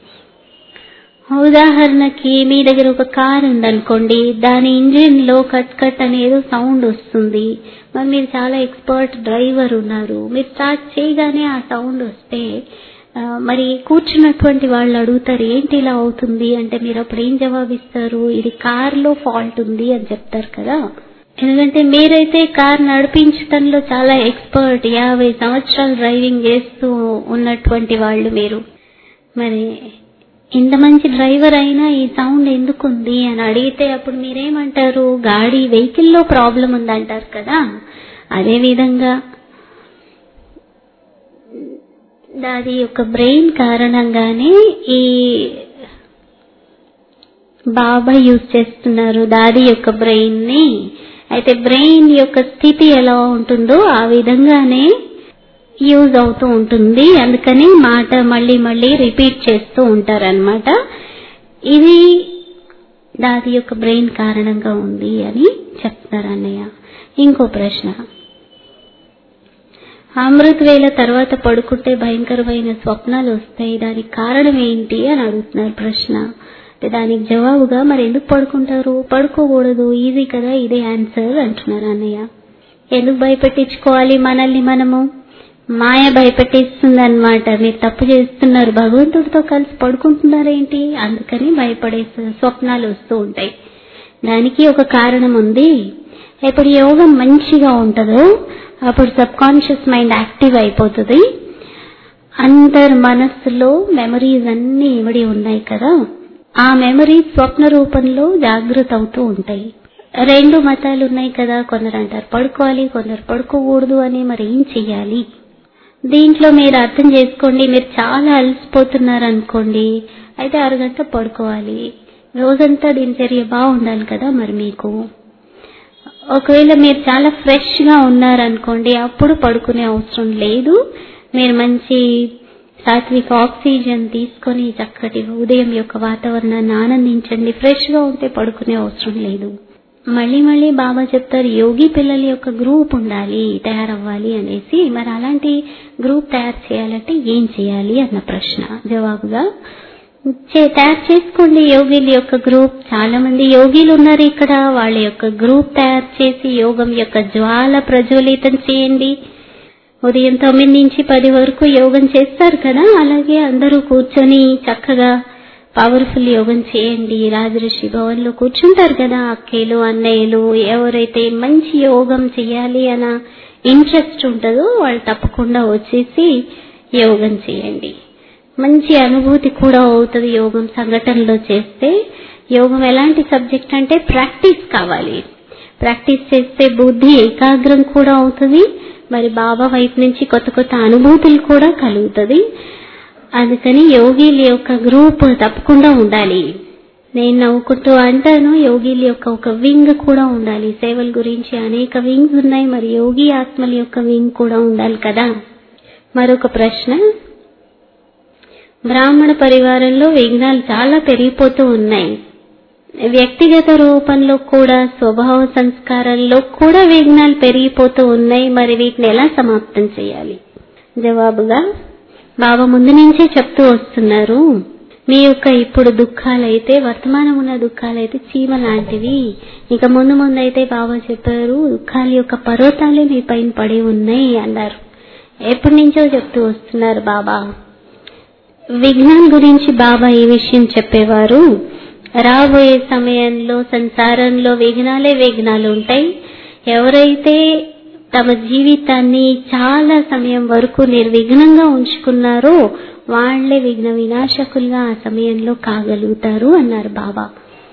ఉదాహరణకి మీ దగ్గర ఒక కార్ ఉందనుకోండి, దాని ఇంజిన్ లో కట్ కట్ అనేదో సౌండ్ వస్తుంది. మరి మీరు చాలా ఎక్స్పర్ట్ డ్రైవర్ ఉన్నారు, మీరు స్టార్ట్ చేయగానే ఆ సౌండ్ వస్తే మరి కూర్చున్నటువంటి వాళ్ళు అడుగుతారు ఏంటి ఇలా అవుతుంది అంటే, మీరు అప్పుడు ఏం జవాబిస్తారు? ఇది కార్ లో ఫాల్ట్ ఉంది అని చెప్తారు కదా. ఎందుకంటే మీరైతే కార్ నడిపించడంలో చాలా ఎక్స్పర్ట్, 50 సంవత్సరాలు డ్రైవింగ్ చేస్తూ ఉన్నటువంటి వాళ్ళు మీరు. మరి ఇంత మంచి డ్రైవర్ అయినా ఈ సౌండ్ ఎందుకుంది అని అడిగితే అప్పుడు మీరేమంటారు? గాడి వెహికల్లో ప్రాబ్లం ఉందంటారు కదా. అదే విధంగా దాది యొక్క బ్రెయిన్ కారణంగానే ఈ బాబా యూజ్ చేస్తున్నారు దాది యొక్క బ్రెయిన్ ని. అయితే బ్రెయిన్ యొక్క స్థితి ఎలా ఉంటుందో ఆ విధంగానే యూజ్ అవుతూ ఉంటుంది. అందుకని మాట మళ్ళీ మళ్ళీ రిపీట్ చేస్తూ ఉంటారన్నమాట. ఇది దాది యొక్క బ్రెయిన్ కారణంగా ఉంది అని చెప్తున్నారు అన్నయ్య. ఇంకో ప్రశ్న, అమృత వేళ తర్వాత పడుకుంటే భయంకరమైన స్వప్నాలు వస్తాయి, దానికి కారణం ఏంటి అని అడుగుతున్నారు ప్రశ్న. దానికి జవాబుగా మరి ఎందుకు పడుకుంటారు? పడుకోకూడదు, ఈజీ కదా, ఇదే ఆన్సర్ అంటున్నారు అన్నయ్య. ఎందుకు భయపెట్టించుకోవాలి మనల్ని మనము? మాయ భయపెట్టిస్తుంది అన్నమాట. మీరు తప్పు చేస్తున్నారు, భగవంతుడితో కలిసి పడుకుంటున్నారేంటి, అందుకని భయపడే స్వప్నాలు వస్తూ ఉంటాయి. దానికి ఒక కారణం ఉంది. ఎప్పుడు యోగం మంచిగా ఉంటుందో అప్పుడు సబ్ కాన్షియస్ మైండ్ యాక్టివ్ అయిపోతుంది. అందరి మనస్సులో మెమరీస్ అన్ని ఇమిడి ఉన్నాయి కదా, ఆ మెమరీస్ స్వప్న రూపంలో జాగృత అవుతూ ఉంటాయి. 2 మతాలు ఉన్నాయి కదా, కొందరు అంటారు పడుకోవాలి, కొందరు పడుకోకూడదు అని. మరి ఏం చెయ్యాలి? దీంట్లో మీరు అర్థం చేసుకోండి, మీరు చాలా అలసిపోతున్నారు అనుకోండి, అయితే 6 గంటలు పడుకోవాలి. రోజంతా దినచర్య బాగుండాలి కదా. మరి మీకు ఒకవేళ మీరు చాలా ఫ్రెష్ గా ఉన్నారనుకోండి, అప్పుడు పడుకునే అవసరం లేదు. మీరు మంచి సాత్విక ఆక్సిజన్ తీసుకొని చక్కటి ఉదయం యొక్క వాతావరణాన్ని ఆనందించండి. ఫ్రెష్ గా ఉంటే పడుకునే అవసరం లేదు. మళ్ళీ మళ్ళీ బాబా చెప్తారు యోగి పిల్లల యొక్క గ్రూప్ ఉండాలి, తయారవ్వాలి అనేసి. మరి అలాంటి గ్రూప్ తయారు చేయాలంటే ఏం చేయాలి అన్న ప్రశ్న జవాబుగా తయారు చేసుకోండి యోగిల యొక్క గ్రూప్. చాలా మంది యోగిలు ఉన్నారు ఇక్కడ. వాళ్ళ యొక్క గ్రూప్ తయారు చేసి యోగం యొక్క జ్వాల ప్రజ్వలితం చేయండి. ఉదయం 9 నుంచి 10 వరకు యోగం చేస్తారు కదా, అలాగే అందరూ కూర్చొని చక్కగా పవర్ఫుల్ యోగం చేయండి. రాజర్షి భవన్ లో కూర్చుంటారు కదా అక్కలు అన్నయ్యలు. ఎవరైతే మంచి యోగం చేయాలి అన్న ఇంట్రెస్ట్ ఉంటుందో వాళ్ళు తప్పకుండా వచ్చేసి యోగం చేయండి. మంచి అనుభూతి కూడా అవుతుంది యోగం సంఘటనలో చేస్తే. యోగం ఎలాంటి సబ్జెక్ట్ అంటే ప్రాక్టీస్ కావాలి. ప్రాక్టీస్ చేస్తే బుద్ధి ఏకాగ్రం కూడా అవుతుంది. మరి బాబా వైపు నుంచి కొత్త కొత్త అనుభూతులు కూడా కలుగుతుంది. అందుకని యోగిల యొక్క గ్రూప్ తప్పకుండా ఉండాలి. నేను నవ్వుకుంటూ అంటాను యోగిల యొక్క ఒక వింగ్ కూడా ఉండాలి. సేవల గురించి అనేక వింగ్స్ ఉన్నాయి, మరి యోగి ఆత్మల యొక్క వింగ్ కూడా ఉండాలి కదా. మరొక ప్రశ్న, బ్రాహ్మణ పరివారంలో విఘ్నాలు చాలా పెరిగిపోతూ ఉన్నాయి. వ్యక్తిగత రూపంలో కూడా స్వభావ సంస్కారంలో కూడా విఘ్నాలు పెరిగిపోతూ ఉన్నాయి. మరి వీటిని ఎలా సమాప్తం చేయాలి? జవాబుగా బాబా ముందు నుంచే చెప్తూ వస్తున్నారు, మీ యొక్క ఇప్పుడు దుఃఖాలైతే వర్తమానం ఉన్న దుఃఖాలైతే చీమ లాంటివి. ఇక ముందు ముందు అయితే బాబా చెప్పారు దుఃఖాల యొక్క పర్వతాలే మీ పైన పడి ఉన్నాయి అన్నారు. ఎప్పటి నుంచో చెప్తూ వస్తున్నారు బాబా. విఘ్నం గురించి బాబా ఈ విషయం చెప్పేవారు, రాబోయే సమయంలో సంసారంలో విఘ్నాలు ఉంటాయి. ఎవరైతే తమ జీవితాన్ని చాలా సమయం వరకు నిర్విఘ్నంగా ఉంచుకున్నారో వాళ్లే విఘ్న వినాశకులుగా ఆ సమయంలో కాగలుగుతారు అన్నారు బాబా.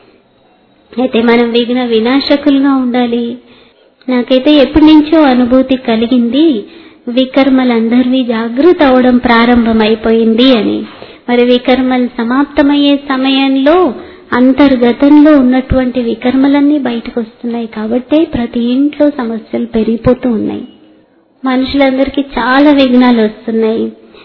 అయితే మనం విఘ్న వినాశకులుగా ఉండాలి. నాకైతే ఎప్పటి నుంచో అనుభూతి కలిగింది వికర్మలందరివి జాగృత అవడం ప్రారంభమైపోయింది అని. మరి వికర్మలు సమాప్తమయ్యే సమయంలో అంతర్గతంలో ఉన్నటువంటి వికర్మలన్నీ బయటకు వస్తున్నాయి. కాబట్టి ప్రతి ఇంట్లో సమస్యలు పెరిగిపోతూ ఉన్నాయి. మనుషులందరికీ చాలా విఘ్నాలు వస్తున్నాయి.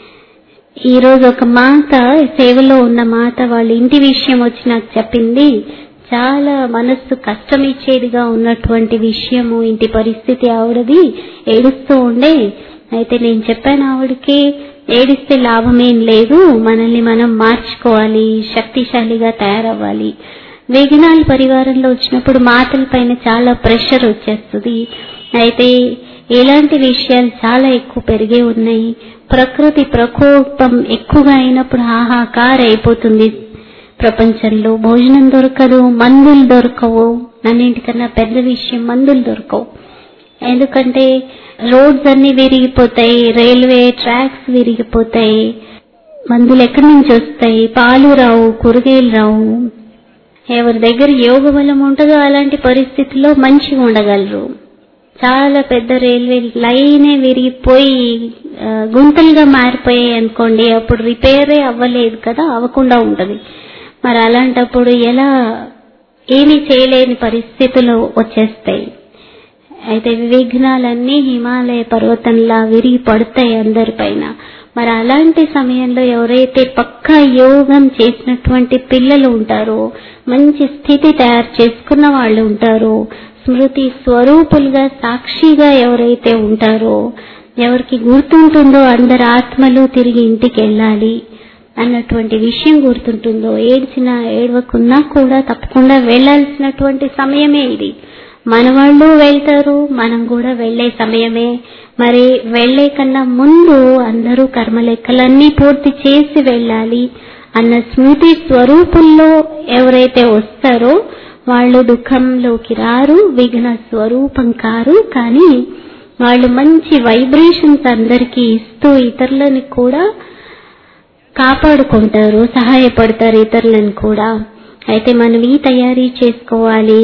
ఈ రోజు ఒక మాత, సేవలో ఉన్న మాత, వాళ్ళ ఇంటి విషయం వచ్చి నాకు చెప్పింది. చాలా మనస్సు కష్టం ఇచ్చేదిగా ఉన్నటువంటి విషయము, ఇంటి పరిస్థితి. ఆవిడది ఏడుస్తూ ఉండే. అయితే నేను చెప్పాను ఆవిడకి, ఏడిస్తే లాభమేం లేదు, మనల్ని మనం మార్చుకోవాలి, శక్తిశాలిగా తయారవ్వాలి. విఘ్నాలు పరివారంలో వచ్చినప్పుడు మాటల పైన చాలా ప్రెషర్ వచ్చేస్తుంది. అయితే ఇలాంటి విషయాలు చాలా ఎక్కువ పెరిగే ఉన్నాయి. ప్రకృతి ప్రకోపం ఎక్కువగా అయినప్పుడు హాహాకార అయిపోతుంది ప్రపంచంలో. భోజనం దొరకదు, మందులు దొరకవు. అన్నింటికన్నా పెద్ద విషయం మందులు దొరకవు. ఎందుకంటే రోడ్స్ అన్ని విరిగిపోతాయి, రైల్వే ట్రాక్స్ విరిగిపోతాయి. మందులు ఎక్కడి నుంచి వస్తాయి? పాలు రావు, కూరగాయలు రావు. ఎవరి దగ్గర యోగ బలం ఉంటుందో అలాంటి పరిస్థితుల్లో మంచిగా ఉండగలరు. చాలా పెద్ద రైల్వే లైనే విరిగిపోయి గుంతలుగా మారిపోయాయి అనుకోండి, అప్పుడు రిపేరే అవ్వలేదు కదా, అవ్వకుండా ఉంటది. మరి అలాంటప్పుడు ఎలా ఏమీ చేయలేని పరిస్థితులు వచ్చేస్తాయి. అయితే విఘ్నాలన్నీ హిమాలయ పర్వతంలా విరిగి పడతాయి అందరిపైన. మరి అలాంటి సమయంలో ఎవరైతే పక్కా యోగం చేసినటువంటి పిల్లలు ఉంటారో, మంచి స్థితి తయారు చేసుకున్న వాళ్ళు ఉంటారో, స్మృతి స్వరూపులుగా సాక్షిగా ఎవరైతే ఉంటారో, ఎవరికి గుర్తుంటుందో అందరి ఆత్మలు తిరిగి ఇంటికి వెళ్ళాలి అన్నటువంటి విషయం గుర్తుంటుందో, ఏడ్చినా ఏడవకున్నా కూడా తప్పకుండా వెళ్లాల్సినటువంటి సమయమే ఇది. మన వాళ్ళు వెళ్తారు, మనం కూడా వెళ్లే సమయమే. మరి వెళ్లే కన్నా ముందు అందరూ కర్మలెక్కలన్నీ పూర్తి చేసి వెళ్ళాలి అన్న స్మృతి స్వరూపుల్లో ఎవరైతే వస్తారో వాళ్ళు దుఃఖంలోకి రారు, విఘ్న స్వరూపం కారు. కానీ వాళ్ళు మంచి వైబ్రేషన్స్ అందరికీ ఇస్తూ ఇతరులని కూడా కాపాడుకుంటారు, సహాయపడతారు ఇతరులను కూడా. అయితే మనం ఈ తయారీ చేసుకోవాలి,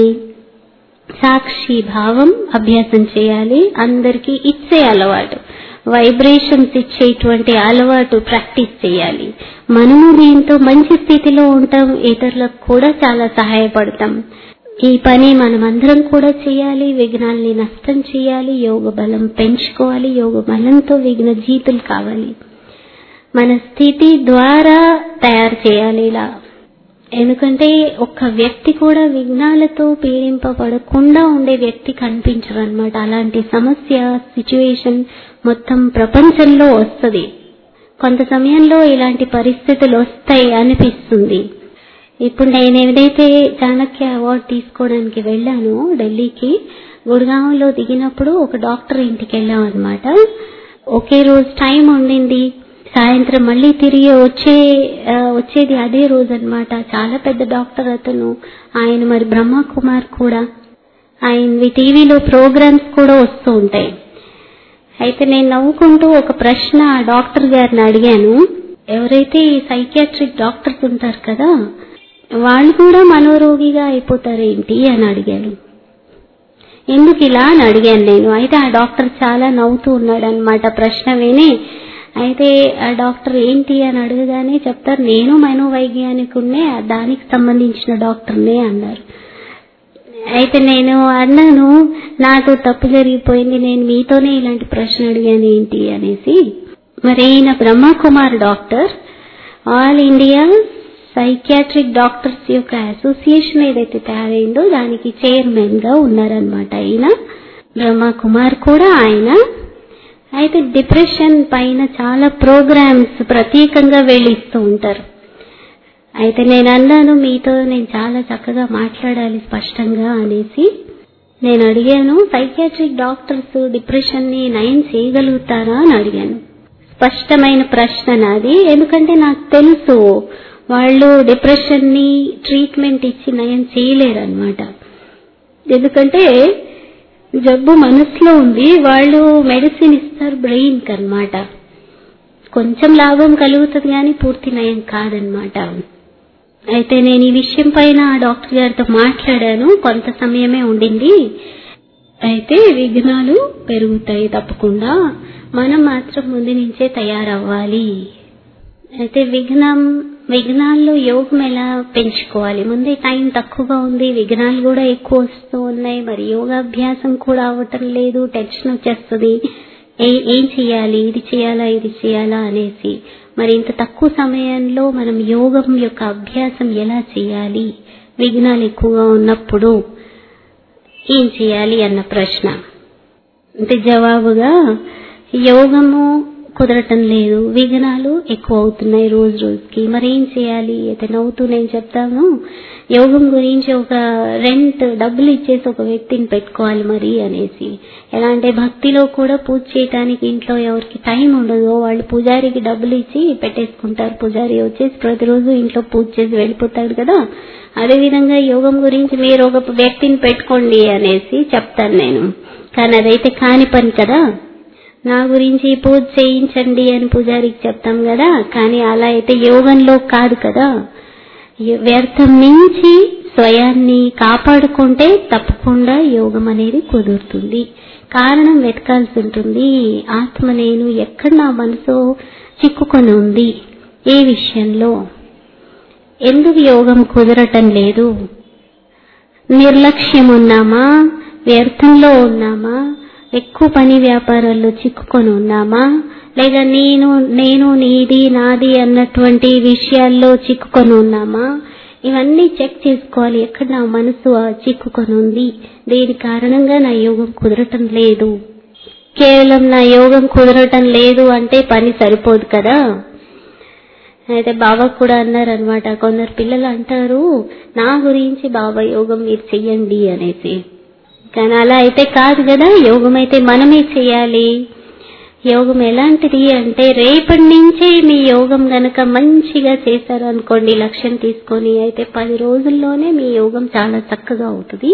సాక్షి భావం అభ్యాసం చేయాలి, అందరికీ ఇచ్చే అలవాటు, వైబ్రేషన్స్ ఇచ్చేటువంటి అలవాటు ప్రాక్టీస్ చేయాలి. మనము దీంతో మంచి స్థితిలో ఉంటాం, ఇతరులకు కూడా చాలా సహాయపడతాం. ఈ పని మనమందరం కూడా చేయాలి. విఘ్నాల్ని నష్టం చేయాలి, యోగ బలం పెంచుకోవాలి, యోగ బలంతో విఘ్న జీతులు కావాలి. మన స్థితి ద్వారా తయారు చేయాలి ఇలా. ఎందుకంటే ఒక్క వ్యక్తి కూడా విఘ్నాలతో పీడింపబడకుండా ఉండే వ్యక్తి కనిపించరు అన్నమాట. అలాంటి సమస్య సిచ్యువేషన్ మొత్తం ప్రపంచంలో వస్తుంది. కొంత సమయంలో ఇలాంటి పరిస్థితులు వస్తాయి అనిపిస్తుంది. ఇప్పుడు నేను ఏదైతే చాణక్య అవార్డు తీసుకోవడానికి వెళ్ళానో ఢిల్లీకి, గుడ్గాంలో దిగినప్పుడు ఒక డాక్టర్ ఇంటికి వెళ్ళాం అనమాట. ఒకే రోజు టైం ఉండింది. సాయంత్రం మళ్ళీ తిరిగి వచ్చేది అదే రోజు అనమాట. చాలా పెద్ద డాక్టర్ అతను. ఆయన మరి బ్రహ్మకుమార్ కూడా. ఆయన టీవీలో ప్రోగ్రామ్స్ కూడా వస్తూ ఉంటాయి. అయితే నేను నవ్వుకుంటూ ఒక ప్రశ్న డాక్టర్ గారిని అడిగాను. ఎవరైతే ఈ సైకియాట్రిక్ డాక్టర్స్ ఉంటారు కదా, వాళ్ళు కూడా మనోరోగిగా అయిపోతారేంటి అని అడిగాను. ఎందుకు ఇలా అని అడిగాను నేను. అయితే ఆ డాక్టర్ చాలా నవ్వుతూ ఉన్నాడు అనమాట ప్రశ్న విని. అయితే ఆ డాక్టర్ ఏంటి అని అడగగానే చెప్తారు, నేను మనోవైజ్ఞానికున్నే, దానికి సంబంధించిన డాక్టర్నే అన్నారు. అయితే నేను అన్నాను, నాకు తప్పు జరిగిపోయింది, నేను మీతోనే ఇలాంటి ప్రశ్న అడిగాను ఏంటి అనేసి. మరి ఈయన Brahmakumar doctor all India psychiatric doctors యొక్క అసోసియేషన్ ఏదైతే తయారైందో దానికి చైర్మన్ గా ఉన్నారనమాట ఈయన బ్రహ్మకుమార్ కూడా ఆయన. అయితే డిప్రెషన్ పైన చాలా ప్రోగ్రామ్స్ ప్రత్యేకంగా వెళ్ళిస్తూ ఉంటారు. అయితే నేను అన్నాను, మీతో నేను చాలా చక్కగా మాట్లాడాలి స్పష్టంగా అనేసి నేను అడిగాను, సైకియాట్రిక్ డాక్టర్స్ డిప్రెషన్ ని నయం చేయగలుగుతారా అని అడిగాను. స్పష్టమైన ప్రశ్న నాది. ఎందుకంటే నాకు తెలుసు వాళ్ళు డిప్రెషన్ ని ట్రీట్మెంట్ ఇచ్చి నయం చేయలేరన్నమాట. ఎందుకంటే జబ్బు మనసులో ఉంది, వాళ్ళు మెడిసిన్ ఇస్తారు బ్రెయిన్ కి అన్నమాట. కొంచెం లాభం కలుగుతుంది కానీ పూర్తి నయం కాదనమాట. అయితే నేను ఈ విషయం పైన డాక్టర్ గారితో మాట్లాడాను. కొంత సమయమే ఉండింది. అయితే విఘ్నాలు పెరుగుతాయి తప్పకుండా, మనం మాత్రం ముందు నుంచే తయారవ్వాలి. అయితే విఘ్నాల్లో యోగం ఎలా పెంచుకోవాలి? ముందే టైం తక్కువగా ఉంది, విఘ్నాలు కూడా ఎక్కువ వస్తూ ఉన్నాయి, మరి యోగాభ్యాసం కూడా అవ్వటం లేదు, టెన్షన్ వచ్చేస్తుంది. ఏం చెయ్యాలి, ఇది చేయాలా అనేసి. మరి ఇంత తక్కువ సమయంలో మనం యోగం యొక్క అభ్యాసం ఎలా చేయాలి, విఘ్నాలు ఎక్కువగా ఉన్నప్పుడు ఏం చేయాలి అన్న ప్రశ్న. అంటే జవాబుగా, యోగము కుదరటం లేదు, విఘ్నాలు ఎక్కువ అవుతున్నాయి రోజు రోజుకి, మరి ఏం చేయాలి? అయితే నవ్వుతూ నేను చెప్తాను, యోగం గురించి ఒక డబ్బులు ఇచ్చేసి ఒక వ్యక్తిని పెట్టుకోవాలి మరి అనేసి. ఎలా అంటే భక్తిలో కూడా పూజ చేయడానికి ఇంట్లో ఎవరికి టైం ఉండదో వాళ్ళు పూజారికి డబ్బులు ఇచ్చి పెట్టేసుకుంటారు. పూజారి వచ్చేసి ప్రతిరోజు ఇంట్లో పూజ చేసి వెళ్ళిపోతాడు కదా. అదేవిధంగా యోగం గురించి మీరు ఒక వ్యక్తిని పెట్టుకోండి అనేసి చెప్తాను నేను. కానీ అదైతే కాని పని కదా. నా గురించి పూజ చేయించండి అని పూజారికి చెప్తాం కదా, కానీ అలా అయితే యోగంలో కాదు కదా. వ్యర్థం నుంచి స్వయాన్ని కాపాడుకుంటే తప్పకుండా యోగం అనేది కుదురుతుంది. కారణం వెతకాల్సి ఉంటుంది. ఆత్మ నేను ఎక్కడ నా మనసు చిక్కుకొని ఉంది, ఏ విషయంలో, ఎందుకు యోగం కుదరటం లేదు? నిర్లక్ష్యం ఉన్నామా, వ్యర్థంలో ఉన్నామా, ఎక్కువ పని వ్యాపారాల్లో చిక్కుకొని ఉన్నామా, లేదా నేను నీది నాది అన్నటువంటి విషయాల్లో చిక్కుకొని ఉన్నామా? ఇవన్నీ చెక్ చేసుకోవాలి. ఎక్కడ నా మనసు చిక్కుకొని ఉంది, దేని కారణంగా నా యోగం కుదరటం లేదు. కేవలం నా యోగం కుదరటం లేదు అంటే పని సరిపోదు కదా. అయితే బాబా కూడా అన్నారనమాట, కొందరు పిల్లలు అంటారు, నా గురించి బాబా యోగం మీరు చెయ్యండి అనేసి. కానీ అలా అయితే కాదు కదా. యోగం అయితే మనమే చేయాలి. యోగం ఎలాంటిది అంటే, రేపటి నుంచే మీ యోగం గనక మంచిగా చేశారు అనుకోండి, లక్ష్యం తీసుకొని, అయితే 10 రోజుల్లోనే మీ యోగం చాలా చక్కగా అవుతుంది.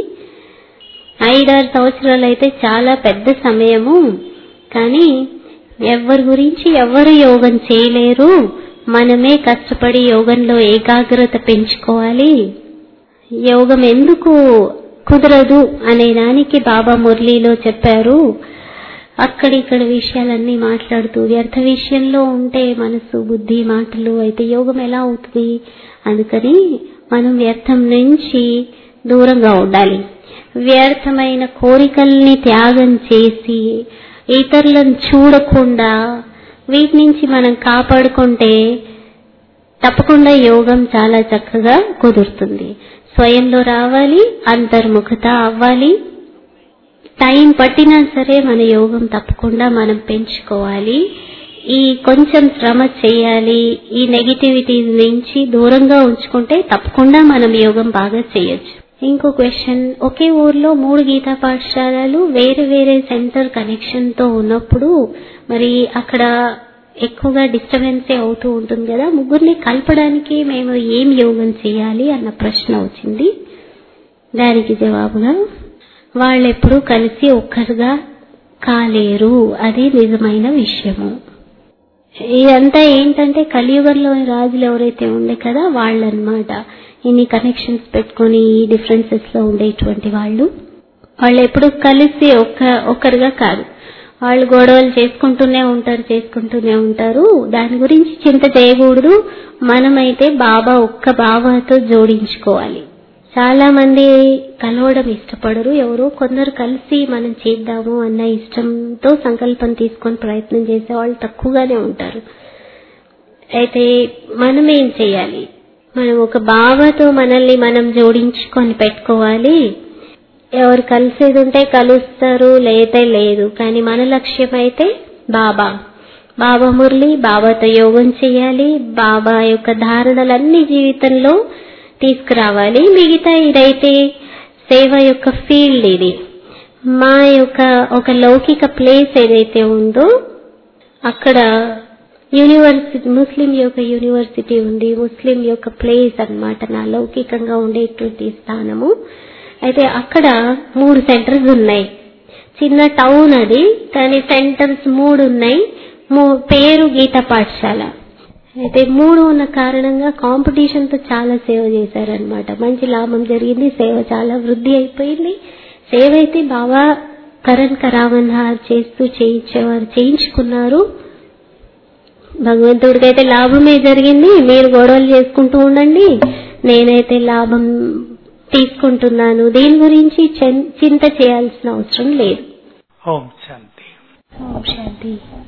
5-6 సంవత్సరాలు అయితే చాలా పెద్ద సమయము. కానీ ఎవరి గురించి ఎవరు యోగం చేయలేరు. మనమే కష్టపడి యోగంలో ఏకాగ్రత పెంచుకోవాలి. యోగం ఎందుకు కుదరదు అనే దానికి బాబా మురళీలో చెప్పారు. అక్కడిక్కడ విషయాలన్నీ మాట్లాడుతూ వ్యర్థ విషయంలో ఉంటే మనసు, బుద్ధి, మాటలు, అయితే యోగం ఎలా అవుతుంది? అందుకని మనం వ్యర్థం నుంచి దూరంగా ఉండాలి. వ్యర్థమైన కోరికల్ని త్యాగం చేసి, ఇతరులను చూడకుండా వీటి నుంచి మనం కాపాడుకుంటే తప్పకుండా యోగం చాలా చక్కగా కుదురుతుంది. స్వయంలో రావాలి, అంతర్ముఖత అవ్వాలి. టైం పట్టినా సరే మన యోగం తప్పకుండా మనం పెంచుకోవాలి. ఈ కొంచెం శ్రమ చేయాలి. ఈ నెగిటివిటీ నుంచి దూరంగా ఉంచుకుంటే తప్పకుండా మనం యోగం బాగా చేయొచ్చు. ఇంకో క్వశ్చన్, ఒకే ఊర్లో 3 గీతా పాఠశాలలు వేరే వేరే సెంటర్ కనెక్షన్ తో ఉన్నప్పుడు మరి అక్కడ ఎక్కువగా డిస్టర్బెన్స్ అవుతూ ఉంటుంది కదా, ముగ్గురిని కలపడానికి మేము ఏం యోగం చేయాలి అన్న ప్రశ్న వచ్చింది. దానికి జవాబుగా వాళ్ళెప్పుడూ కలిసి ఒక్కరుగా కాలేరు, అది నిజమైన విషయము. ఇదంతా ఏంటంటే కలియుగంలో రాజులు ఎవరైతే ఉండే కదా వాళ్ళన్నమాట. ఇన్ని కనెక్షన్స్ పెట్టుకుని డిఫరెన్సెస్ లో ఉండేటువంటి వాళ్ళు ఎప్పుడు కలిసి ఒక్కరుగా కాదు. వాళ్ళు గొడవలు చేసుకుంటూనే ఉంటారు. దాని గురించి చింత చేయకూడదు. మనమైతే ఒక్క బాబాతో జోడించుకోవాలి. చాలా మంది కలవడం ఇష్టపడరు. ఎవరో కొందరు కలిసి మనం చేద్దాము అన్న ఇష్టంతో సంకల్పం తీసుకొని ప్రయత్నం చేసే వాళ్ళు తక్కువగానే ఉంటారు. అయితే మనం ఏం చేయాలి? మనం ఒక బాబాతో మనల్ని మనం జోడించుకొని పెట్టుకోవాలి. ఎవరు కలిసేది ఉంటే కలుస్తారు, లేతే లేదు. కానీ మన లక్ష్యం అయితే బాబా మురళి, బాబాతో యోగం చేయాలి. బాబా యొక్క ధారణలన్నీ జీవితంలో తీసుకురావాలి. మిగతా ఇదైతే సేవ యొక్క ఫీల్డ్. ఇది మా యొక్క ఒక లౌకిక ప్లేస్ ఏదైతే ఉందో అక్కడ యూనివర్సిటీ, ముస్లిం యొక్క యూనివర్సిటీ ఉంది. ముస్లిం యొక్క ప్లేస్ అన్నమాట నా లౌకికంగా ఉండేటువంటి స్థానము. అయితే అక్కడ 3 సెంటర్స్ ఉన్నాయి. చిన్న టౌన్ అది, కానీ సెంటర్స్ 3 ఉన్నాయి. పేరు గీతా పాఠశాల. అయితే 3 ఉన్న కారణంగా కాంపిటీషన్ తో చాలా సేవ చేశారనమాట. మంచి లాభం జరిగింది. సేవ చాలా వృద్ధి అయిపోయింది. సేవ అయితే బాబా కరణ్ కరావన్ హార్ చేస్తూ చేయించుకున్నారు. భగవంతుడికైతే లాభమే జరిగింది. మీరు గొడవలు చేసుకుంటూ ఉండండి, నేనైతే లాభం తీసుకుంటున్నాను. దీని గురించి చింత చేయాల్సిన అవసరం లేదు. ఓం శాంతి. ఓం శాంతి.